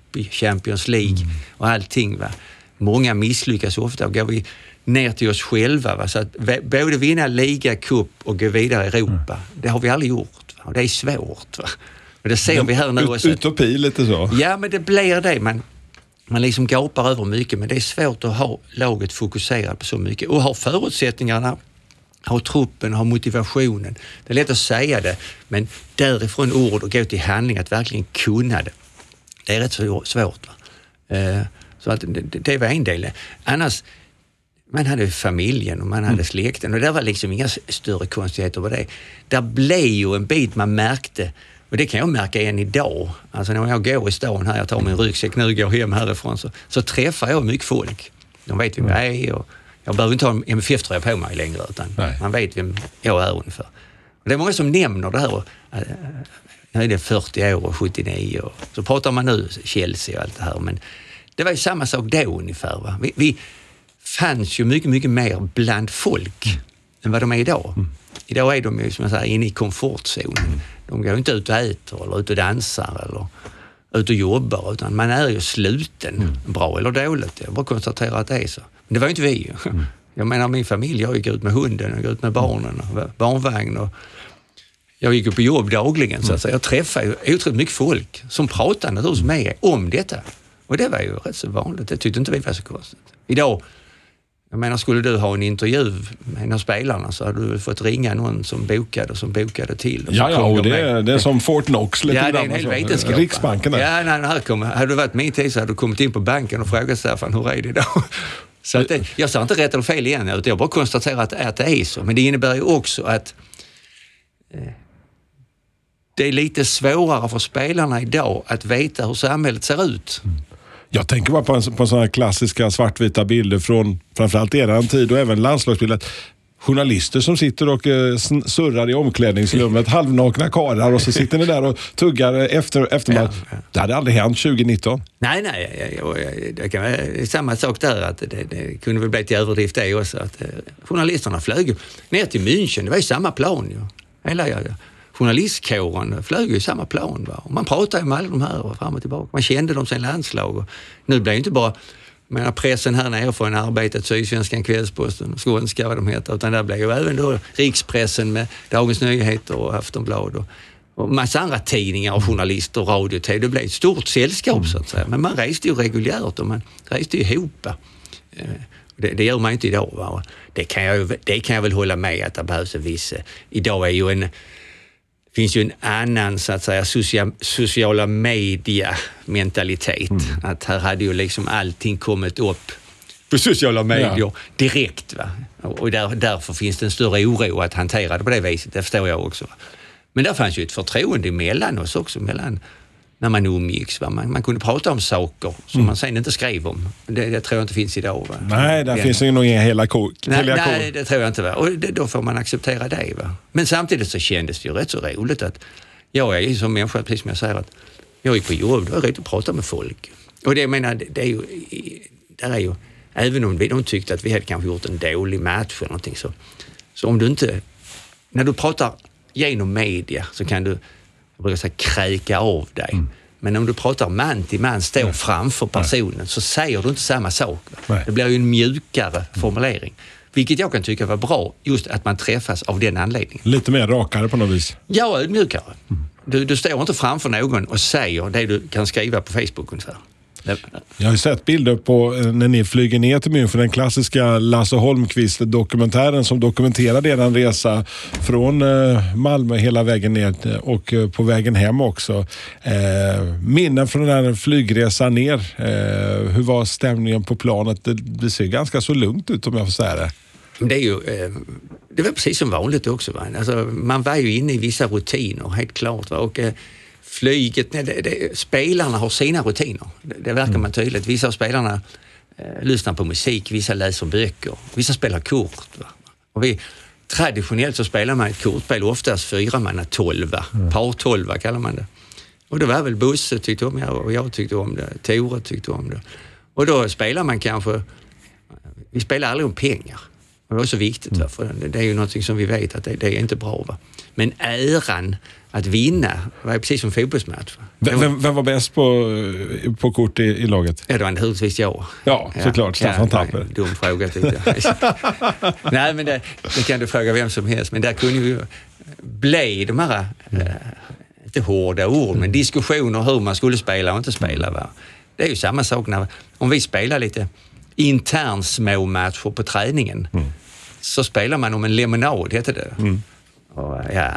upp i Champions League mm. och allting. Va? Många misslyckas ofta och går vi ner till oss själva. Va? Så att både vinna liga, cup och gå vidare i Europa, mm. det har vi aldrig gjort. Va? Och det är svårt. Va? Och det ser vi här nu. Ut, utopi lite så. Ja, men det blir det. Man, man liksom gapar över mycket, men det är svårt att ha laget fokuserat på så mycket. Och ha förutsättningarna, ha truppen, ha motivationen. Det är lätt att säga det, men därifrån ord och gå till handling, att verkligen kunna det. Det är rätt så svårt. Va? Eh, så att det, det var en del. Annars, man hade familjen och man hade släkten och det var liksom inga större konstigheter på det. Där blev ju en bit man märkte, och det kan jag märka än idag. Alltså när jag går i stan här, jag tar min ryggsäck nu och går hem härifrån, så, så träffar jag mycket folk. De vet vem jag är och jag behöver inte ha en M F F-tröja på mig längre, utan Nej. man vet vem jag är ungefär. Och det är många som nämner det här. Och, äh, nu är det fyrtio år och sjuttionio och så pratar man nu Chelsea och allt det här, men det var ju samma sak då ungefär. Va? Vi, vi fanns ju mycket, mycket mer bland folk mm. än vad de är idag. Mm. Idag är de ju, som jag säger, inne i komfortzonen. Mm. De går inte ut och äter eller ut och dansar eller ut och jobbar, utan man är ju sluten, mm. bra eller dåligt. Jag bara konstaterar att det är så. Men det var ju inte vi ju. Mm. Jag menar, min familj, jag gick ut med hunden, jag gick ut med barnen och barnvagn och jag gick upp på jobb dagligen. Så att jag träffade ju otroligt mycket folk som pratade naturligtvis med om detta. Och det var ju rätt så vanligt. Det tyckte inte vi var så konstigt. Idag, jag menar, skulle du ha en intervju med en av spelarna så hade du fått ringa någon som bokade och som bokade till. Och ja, ja, och det är, det är som Fort Knox lite. Ja, det är en hel vetenskap. Riksbanken där. Ja, nej, här kom, hade du varit min tid så hade du kommit in på banken och frågat Staffan, hur är det idag? Så att det, jag sa inte rätt eller fel igen, utan jag bara konstaterar att, att det är så. Men det innebär ju också att eh, det är lite svårare för spelarna idag att veta hur samhället ser ut. Mm. Jag tänker bara på, en, på sådana här klassiska svartvita bilder från framförallt eran tid och även landslagsbilder. Journalister som sitter och eh, surrar i omklädningsrummet, halvnakna karlar, och så sitter ni där och tuggar efter, efter ja, ja. Det hade aldrig hänt tjugo nitton. Nej, nej, jag, jag, jag, det kan vara samma sak där, att det, det kunde väl bli till överdrift det också, att eh, journalisterna flög ner till München, det var ju samma plan ju. Hela ja, ja. Journalistkåren flög ju samma plan. Va? Och man pratade med alla de här och fram och tillbaka. Man kände dem som landslag. Och nu blir det inte bara menar, pressen här nere från Arbetet, Sydsvenskan, Kvällsposten, Skånska, vad de heter, utan där blir ju även då rikspressen med Dagens Nyheter och Aftonblad och, och massa andra tidningar och journalister och radio. Det blev ett stort sällskap så att säga. Men man reste ju reguljärt och man reste ju ihop. Det, det gör man inte idag. Va? Det, kan jag, det kan jag väl hålla med att det behövs en viss... Idag är ju en... Det finns ju en annan så att säga socia, sociala media-mentalitet. Mm. Att här hade ju liksom allting kommit upp på sociala medier ja. direkt. Va? Och där, därför finns det en större oro att hantera det på det viset. Det förstår jag också. Men där fanns ju ett förtroende mellan oss också. Mellan, när man umgicks. Va? Man, man kunde prata om saker som mm. man sen inte skrev om. Det, det tror jag inte finns idag. Va? Nej, där Den, finns ju nog inga hela kok. Nej, nej, det tror jag inte. Va? Och det, då får man acceptera det. Va? Men samtidigt så kändes det ju rätt så roligt att jag är som människa, precis som jag säger, att jag gick på jobb, då är jag rätt att prata med folk. Och det, jag menar, det, det är ju, där är ju, även om vi de tyckte att vi hade kanske gjort en dålig match eller någonting, så, så om du inte, när du pratar genom media så kan du, jag brukar säga, kräka av dig. Mm. Men om du pratar man till man, står mm. framför personen, mm. så säger du inte samma sak. Nej. Det blir ju en mjukare formulering. Vilket jag kan tycka var bra, just att man träffas av den anledningen. Lite mer rakare på något vis. Ja, mjukare. Mm. Du, du står inte framför någon och säger det du kan skriva på Facebook ungefär. Jag har ju sett bilder på när ni flyger ner till München, den klassiska Lasse Holmqvist-dokumentären som dokumenterade er resa från Malmö hela vägen ner och på vägen hem också. Eh, minnen från den här flygresan ner. Eh, hur var stämningen på planet? Det, det ser ganska så lugnt ut om jag får säga det. Det är ju, eh, det var precis som vanligt också. Va? Alltså, man var ju inne i vissa rutiner, helt klart. Va? Och eh, flyget, nej, det, det, spelarna har sina rutiner. Det, det verkar man tydligt. Vissa av spelarna eh, lyssnar på musik, vissa läser böcker, vissa spelar kort. Va? Och vi, traditionellt så spelar man ett kortspel, oftast fyra man tolva, mm. par tolva kallar man det. Och det var väl Bosse tyckte om det och jag tyckte om det, Tore tyckte om det. Och då spelar man kanske, vi spelar aldrig om pengar. Och det är så viktigt, va? För det är ju något som vi vet att det, det är inte bra. Va? Men äran att vinna. Det var precis som fotbollsmatch. Vem, vem, vem var bäst på, på kort i, i laget? Ja, det var naturligtvis jag. Ja, såklart. Staffan ja, Tapper. Dum fråga tyckte jag. Nej, men det, det kan du fråga vem som helst. Men där kunde ju bli de här, mm. äh, inte hårda ord, men diskussioner hur man skulle spela och inte spela. Va? Det är ju samma sak när, om vi spelar lite intern små matcher på träningen, mm. så spelar man om en lemonad, heter det. Mm. Och, ja...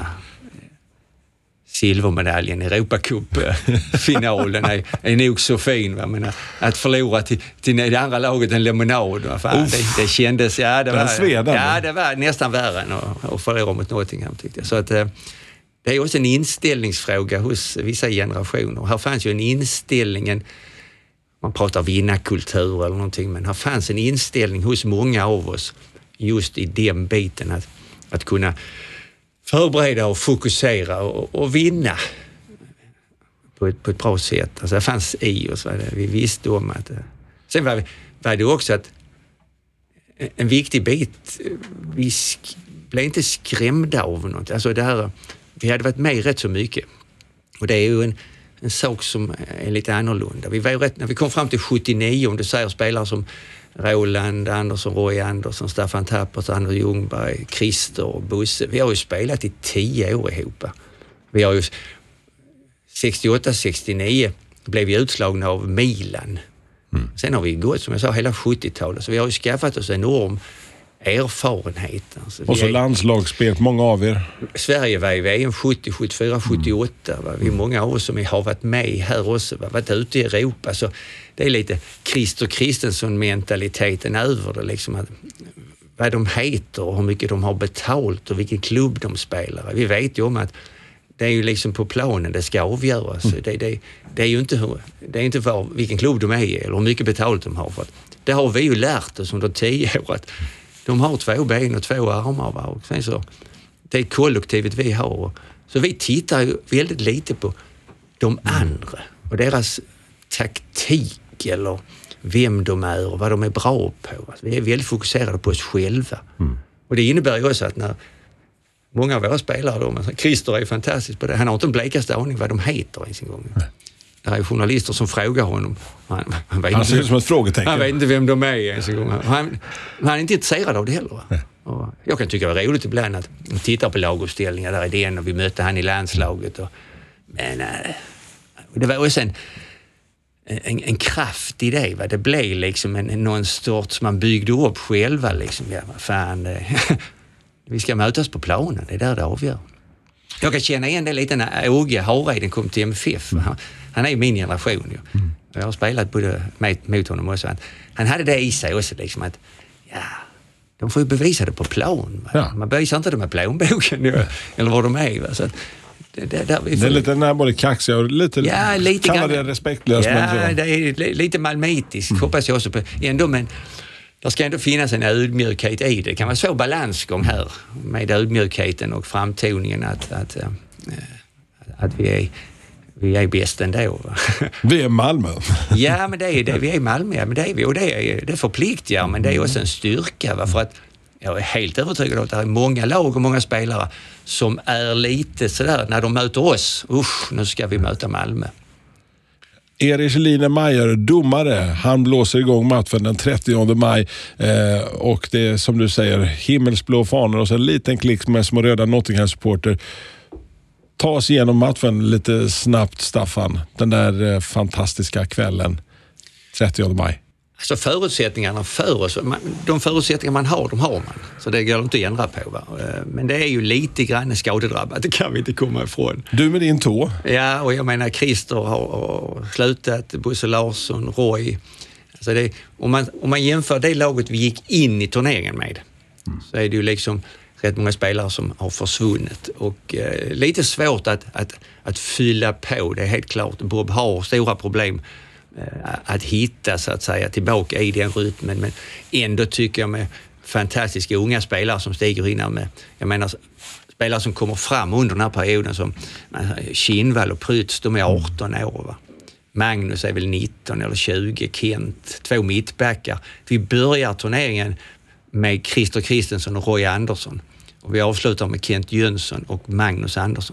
silvermedaljen i Europacup-finalen är, är nog så fin. Va? Men att förlora till, till det andra laget en lemonad, va? Fan, det, det kändes... Ja, det var, sveden, ja, det var nästan värre än att, att förlora mot Nottingham, tyckte jag. Så att, det är också en inställningsfråga hos vissa generationer. Här fanns ju en inställning, en, man pratar vinnarkultur eller någonting, men här fanns en inställning hos många av oss just i den biten att, att kunna förbereda och fokusera och, och vinna på ett, på ett bra sätt. Alltså det fanns i oss, vad det, vi visste om att... Sen var, var det också att en viktig bit, vi sk, blev inte skrämda av något. Alltså det här, vi hade varit med rätt så mycket. Och det är ju en, en sak som är lite annorlunda. Vi var ju rätt, när vi kom fram till sjuttionio, om du säger spelare som Roland Andersson, Roy Andersson, Staffan Tappert, Anders Ljungberg, Christer och Bosse. Vi har ju spelat i tio år ihop. Vi har ju sextioåtta sextionio blev vi utslagna av Milan. Mm. Sen har vi gått, som jag sa, hela sjuttiotalet. Så vi har ju skaffat oss enorm erfarenhet. Alltså, och så är, landslagsspel, många av er. Sverige var i V M sjuttio, sjuttiofyra, sjuttioåtta. Va? Vi är många av oss som har varit med här också, va? Varit ute i Europa. Så det är lite Christer Christensen-mentaliteten över det. Liksom att, vad de heter och hur mycket de har betalt och vilken klubb de spelar. Vi vet ju om att det är ju liksom på planen det ska avgöras. Mm. Det, det, det är ju inte, hur, det är inte för vilken klubb de är i eller hur mycket betalt de har. För det har vi ju lärt oss under tio år att de har två ben och två armar. Va? Och sen så, det är kollektivet vi har. Så vi tittar ju väldigt lite på de andra och deras taktik eller vem de är och vad de är bra på. Alltså, vi är väldigt fokuserade på oss själva. Mm. Och det innebär ju också att när många av våra spelare, då, men Christer är fantastisk på det, han har inte en blekaste aning vad de heter ens en gång. Nej. Det är journalister som frågar honom. Han, han, vet han ser ut som ett frågetecken. Han vet inte vem de är ens en gång. Han, han är inte intresserad av det heller. Va? Och jag kan tycka det var roligt ibland att titta på laguppställningar. Där är det en och vi mötte han i landslaget. Och, men äh, det var också en, en, en kraft i det. Va? Det blev liksom en, någon sorts man byggde upp själva. Liksom. Ja, vad fan, det, vi ska mötas på planen. Det är där det avgör. Jag kan känna igen det lite när Åge Hareiden kom till M F F. Han, han är ju min generation. Ju. Mm. Jag har spelat både mot honom också. Han, han hade det i sig också. Liksom att, ja, de får ju bevisa det på plan. Ja. Man bevisar inte det med plånboken. Ja. Eller vad de är. Va? Så att, det, det, där vi får... det är lite när både kaxiga och lite, ja, lite kallar det respektlöst. Ja, men det är lite malmitiskt. Mm. Hoppas jag också på. Ändå, men det ska ändå finnas en ödmjukhet i det. Det kan vara svår balansgång här med ödmjukheten och framtoningen att, att, äh, att vi, är, vi är bäst ändå. Vi är Malmö. Ja, men det är det. Vi är Malmö, ja, men det är vi. Och det är, det förpliktigar, men det är också en styrka. Va? För att jag är helt övertygad om att det är många lag och många spelare som är lite sådär, när de möter oss, usch, nu ska vi möta Malmö. Erik Linemeyer, domare, han blåser igång matchen den trettionde maj eh, och det är som du säger himmelsblå fanor och så en liten klick med små röda Nottingham-supporter. Ta oss igenom matchen lite snabbt, Staffan, den där eh, fantastiska kvällen trettionde maj. Alltså förutsättningarna för oss, de förutsättningar man har, de har man. Så det går inte att ändra på. Va? Men det är ju lite grann skadedrabbat, det kan vi inte komma ifrån. Du med din tå. Ja, och jag menar Christer har, har slutat, Bosse Larsson, Roy. Alltså det, om, man, om man jämför det laget vi gick in i turneringen med, mm. så är det ju liksom rätt många spelare som har försvunnit. Och eh, lite svårt att, att, att fylla på, det är helt klart. Bob har stora problem att hitta så att säga tillbaka i den rytmen, men ändå tycker jag med fantastiska unga spelare som stiger in med, jag menar spelare som kommer fram under den här perioden som Kinnvall och Prytz, de är arton år, va? Magnus är väl nitton eller tjugo, Kent, två mittbackar. Vi börjar turneringen med Christer Christensen och Roy Andersson och vi avslutar med Kent Jönsson och Magnus Andersson.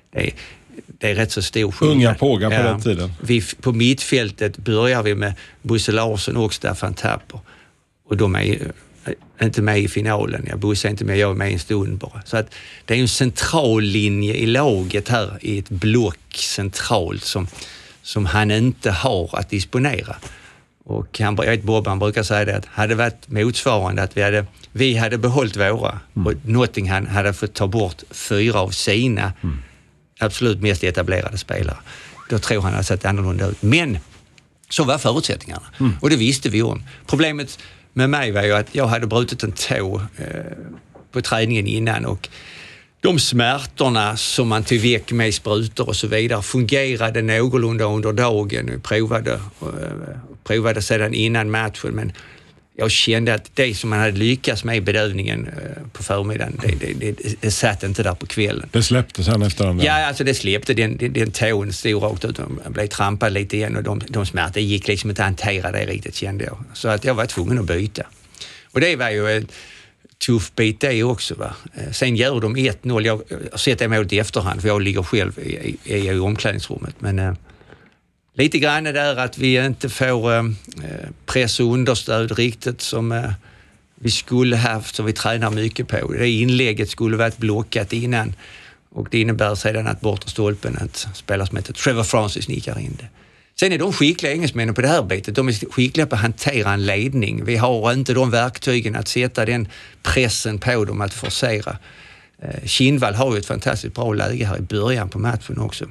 Det är, det är rätt så stor skillnad. Unga pågar på ja, den tiden. Vi, på mittfältet börjar vi med Bosse Larsson och Staffan Tapper. Och de är inte med i finalen. Jag Bosse är inte med, jag är med en stund bara. Så att det är en central linje i laget här, i ett block centralt som, som han inte har att disponera. Och han, jag vet Bob, han brukar säga det att hade varit motsvarande att vi hade, vi hade behållit våra mm. och Nottingham hade fått ta bort fyra av sina mm. absolut mest etablerade spelare. Då tror han att det sett annorlunda ut. Men så var förutsättningarna. Mm. Och det visste vi om. Problemet med mig var ju att jag hade brutit en tå eh, på träningen innan och de smärtorna som man tog väck med sprutor och så vidare fungerade någorlunda under dagen. Jag provade, eh, provade sedan innan matchen, men jag kände att det som man hade lyckats med i bedövningen eh, på förmiddagen, det, det, det, det satt inte där på kvällen. Det släppte sen efter den där. Ja, alltså det släppte. Den, den, den tån stod rakt ut och blev trampad lite igen och de, de smärtor gick liksom inte att hantera det riktigt, kände jag. Så att jag var tvungen att byta. Och det var ju en tuff bit det också. Va? Sen gör de ett noll. Jag har sett det målet i efterhand för jag ligger själv i, i, i omklädningsrummet. Men eh, lite grann är där att vi inte får eh, press och understöd riktigt som eh, vi skulle haft, som vi tränar mycket på. Det inlägget skulle varit blockat innan och det innebär sedan att bortre stolpen att spelare som heter Trevor Francis nickar in det. Sen är de skickliga engelsmännen på det här bitet. De är skickliga på att hantera en ledning. Vi har inte de verktygen att sätta den pressen på dem att forcera. Eh, Kindvall har ju ett fantastiskt bra läge här i början på matchen också.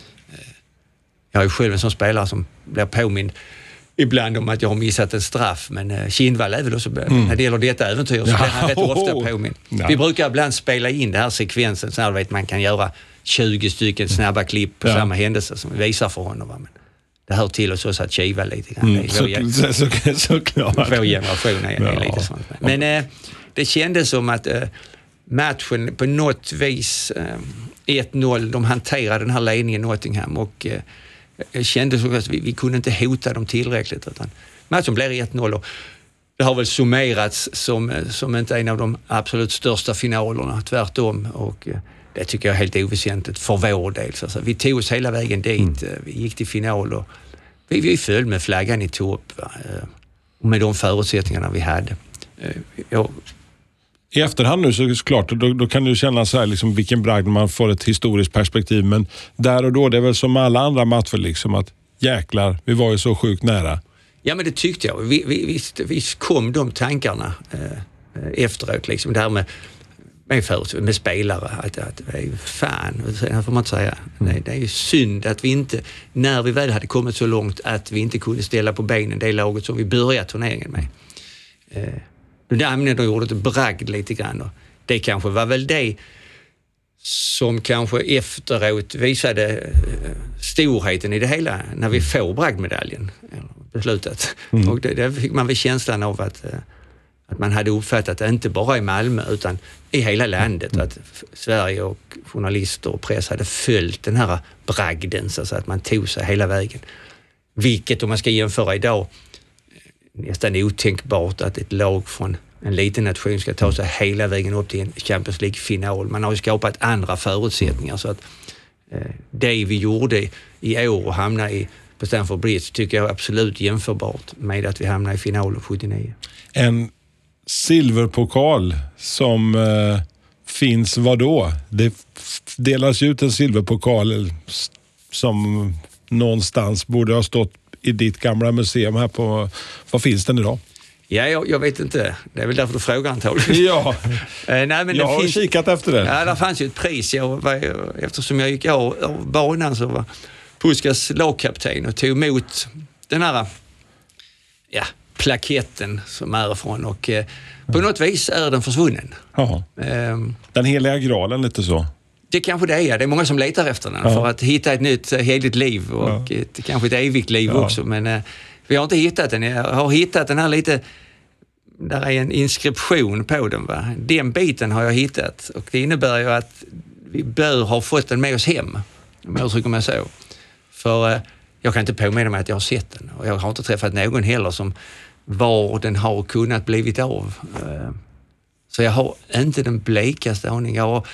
Jag är ju själv en sån spelare som blir påmind ibland om att jag har missat en straff, men Kindvall är väl också, mm. när det gäller detta äventyr så ja. blir han rätt ofta påmind. Ja. Vi brukar ibland spela in den här sekvensen så här vet man kan göra tjugo stycken snabba klipp på ja. samma händelse som vi visar för honom. Men det hör till oss också att kiva lite grann. Mm. Så, så, så, så klart. Vår generation är, ja. är lite sånt. Men eh, det kändes som att eh, matchen på något vis eh, ett noll, de hanterade den här ledningen Nottingham och eh, jag kände så att vi, vi kunde inte hota dem tillräckligt utan matchen blev ett noll och det har väl summerats som, som inte en av de absolut största finalerna, tvärtom och det tycker jag är helt oväsentligt för vår del. Så alltså, vi tog oss hela vägen dit, mm. vi gick till final och vi, vi föll med flaggan i topp och med de förutsättningarna vi hade. Jag, I efterhand nu så såklart, då, då kan du känna så här liksom vilken bragd man får ett historiskt perspektiv, men där och då, det är väl som alla andra matcher liksom att jäklar, vi var ju så sjukt nära. Ja men det tyckte jag, vi, vi, visst, visst kom de tankarna eh, efteråt liksom, det här med, med, för, med spelare, att, att det är fan, det får man inte säga, mm. det, det är ju synd att vi inte, när vi väl hade kommit så långt att vi inte kunde ställa på benen det laget som vi började turneringen med. Eh, Du använde och gjorde det bragd lite grann. Och det kanske var väl det som kanske efteråt visade storheten i det hela när vi får bragdmedaljen, beslutat. Mm. Och det, det fick man väl känslan av att, att man hade uppfattat det inte bara i Malmö utan i hela landet. Mm. Att Sverige och journalister och press hade följt den här bragden så att man tog sig hela vägen. Vilket om man ska jämföra idag nästan otänkbart att ett lag från en liten nation ska ta sig hela vägen upp till en Champions League-final. Man har ju skapat andra förutsättningar så att eh, det vi gjorde i år och hamna i, på Stamford Bridge tycker jag är absolut jämförbart med att vi hamnade i final sjuttionio. En silverpokal som eh, finns vad då? Det delas ut en silverpokal som någonstans borde ha stått i ditt gamla museum här på, vad finns den idag? Ja, jag, jag vet inte. Det är väl därför du frågar antagligen. Ja, Nej, men jag har finns, kikat efter det. Ja, det fanns ju ett pris. Jag var, eftersom jag gick av, av banan så var Puskas lagkapten och tog emot den här ja, plaketten som är ifrån och eh, på något vis är den försvunnen. Ja. Um, den heliga graalen lite så. Det kanske det är. Det är många som letar efter den ja. för att hitta ett nytt heligt liv och ja. ett, kanske ett evigt liv ja. också. Men eh, vi har inte hittat den. Jag har hittat den här lite, där är en inskription på den. Va? Den biten har jag hittat och det innebär ju att vi bör ha fått den med oss hem. Om jag uttrycker mig så. För eh, jag kan inte påminna mig att jag har sett den och jag har inte träffat någon heller som var den har kunnat blivit av. Eh, så jag har inte den blekaste aning. Jag har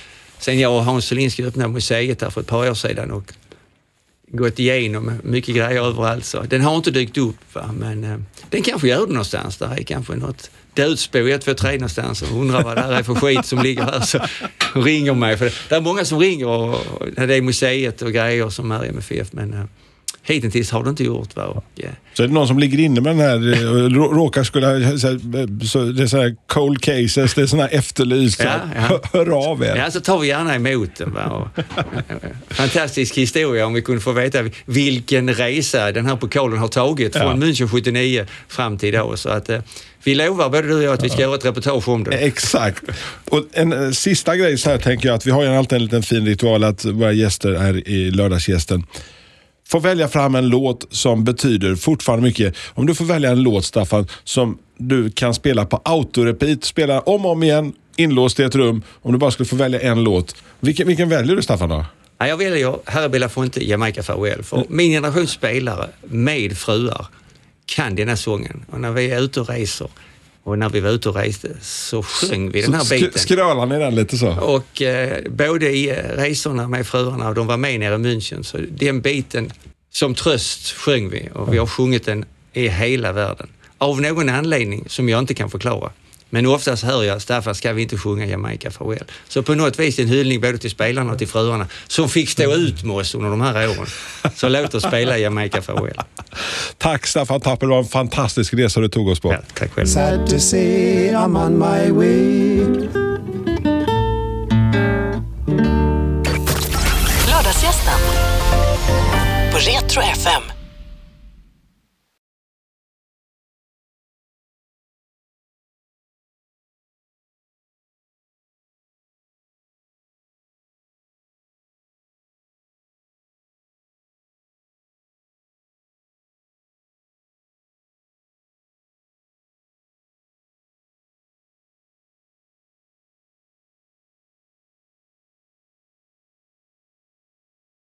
sen jag och Hans Solinski öppnade museet där för ett par år sedan och gått igenom mycket grejer överallt. Så den har inte dykt upp, va? Men eh, den kanske gör det någonstans. Där är kanske något dödsbo i ett, två, tre någonstans och undrar vad det här är för skit som ligger här. Så ringer mig. För det är många som ringer och, och det är museet och grejer som är M F F. Men eh, hittills har det inte gjort. Va? Och, eh, så är det någon som ligger inne med den här rå, råkar skulle så det är så här cold cases, det är såna här efterlyst. Ja, ja. Hör av er. Ja, så tar vi gärna emot den. Va? Och, fantastisk historia om vi kunde få veta vilken resa den här pokalen har tagit från ja. München sjuttionio fram till idag. Så att eh, vi lovar både du och jag att vi ska ja. göra ett reportage om det. Exakt. Och en uh, sista grej så här tänker jag att vi har ju alltid en liten fin ritual att våra gäster är i lördagsgästen får välja fram en låt som betyder fortfarande mycket. Om du får välja en låt, Staffan, som du kan spela på autorepeat, spela om och om igen, inlåst i ett rum, om du bara skulle få välja en låt. Vilken, vilken väljer du, Staffan, då? Ja, jag väljer Harry Belafonte, Jamaica Farewell. För min generations spelare med fruar kan den här sången. Och när vi är ute och reser och när vi var ute och reste så sjöng vi den här så biten. Skrölar ni den lite så? Och eh, både i resorna med fruarna och de var med nere i München. Så den biten som tröst sjöng vi. Och vi har sjungit den i hela världen. Av någon anledning som jag inte kan förklara. Men oftast hör jag, Staffan, ska vi inte sjunga Jamaica Farewell? Så på något vis en hyllning både till spelarna och till fruarna som fick stå ut med oss under de här åren. Så låt oss spela Jamaica Farewell. Tack Staffan Tapper, det var en fantastisk resa du tog oss på. Ja, tack själv. Sad to say I'm on my way. Lördagsgästen på Retro F M.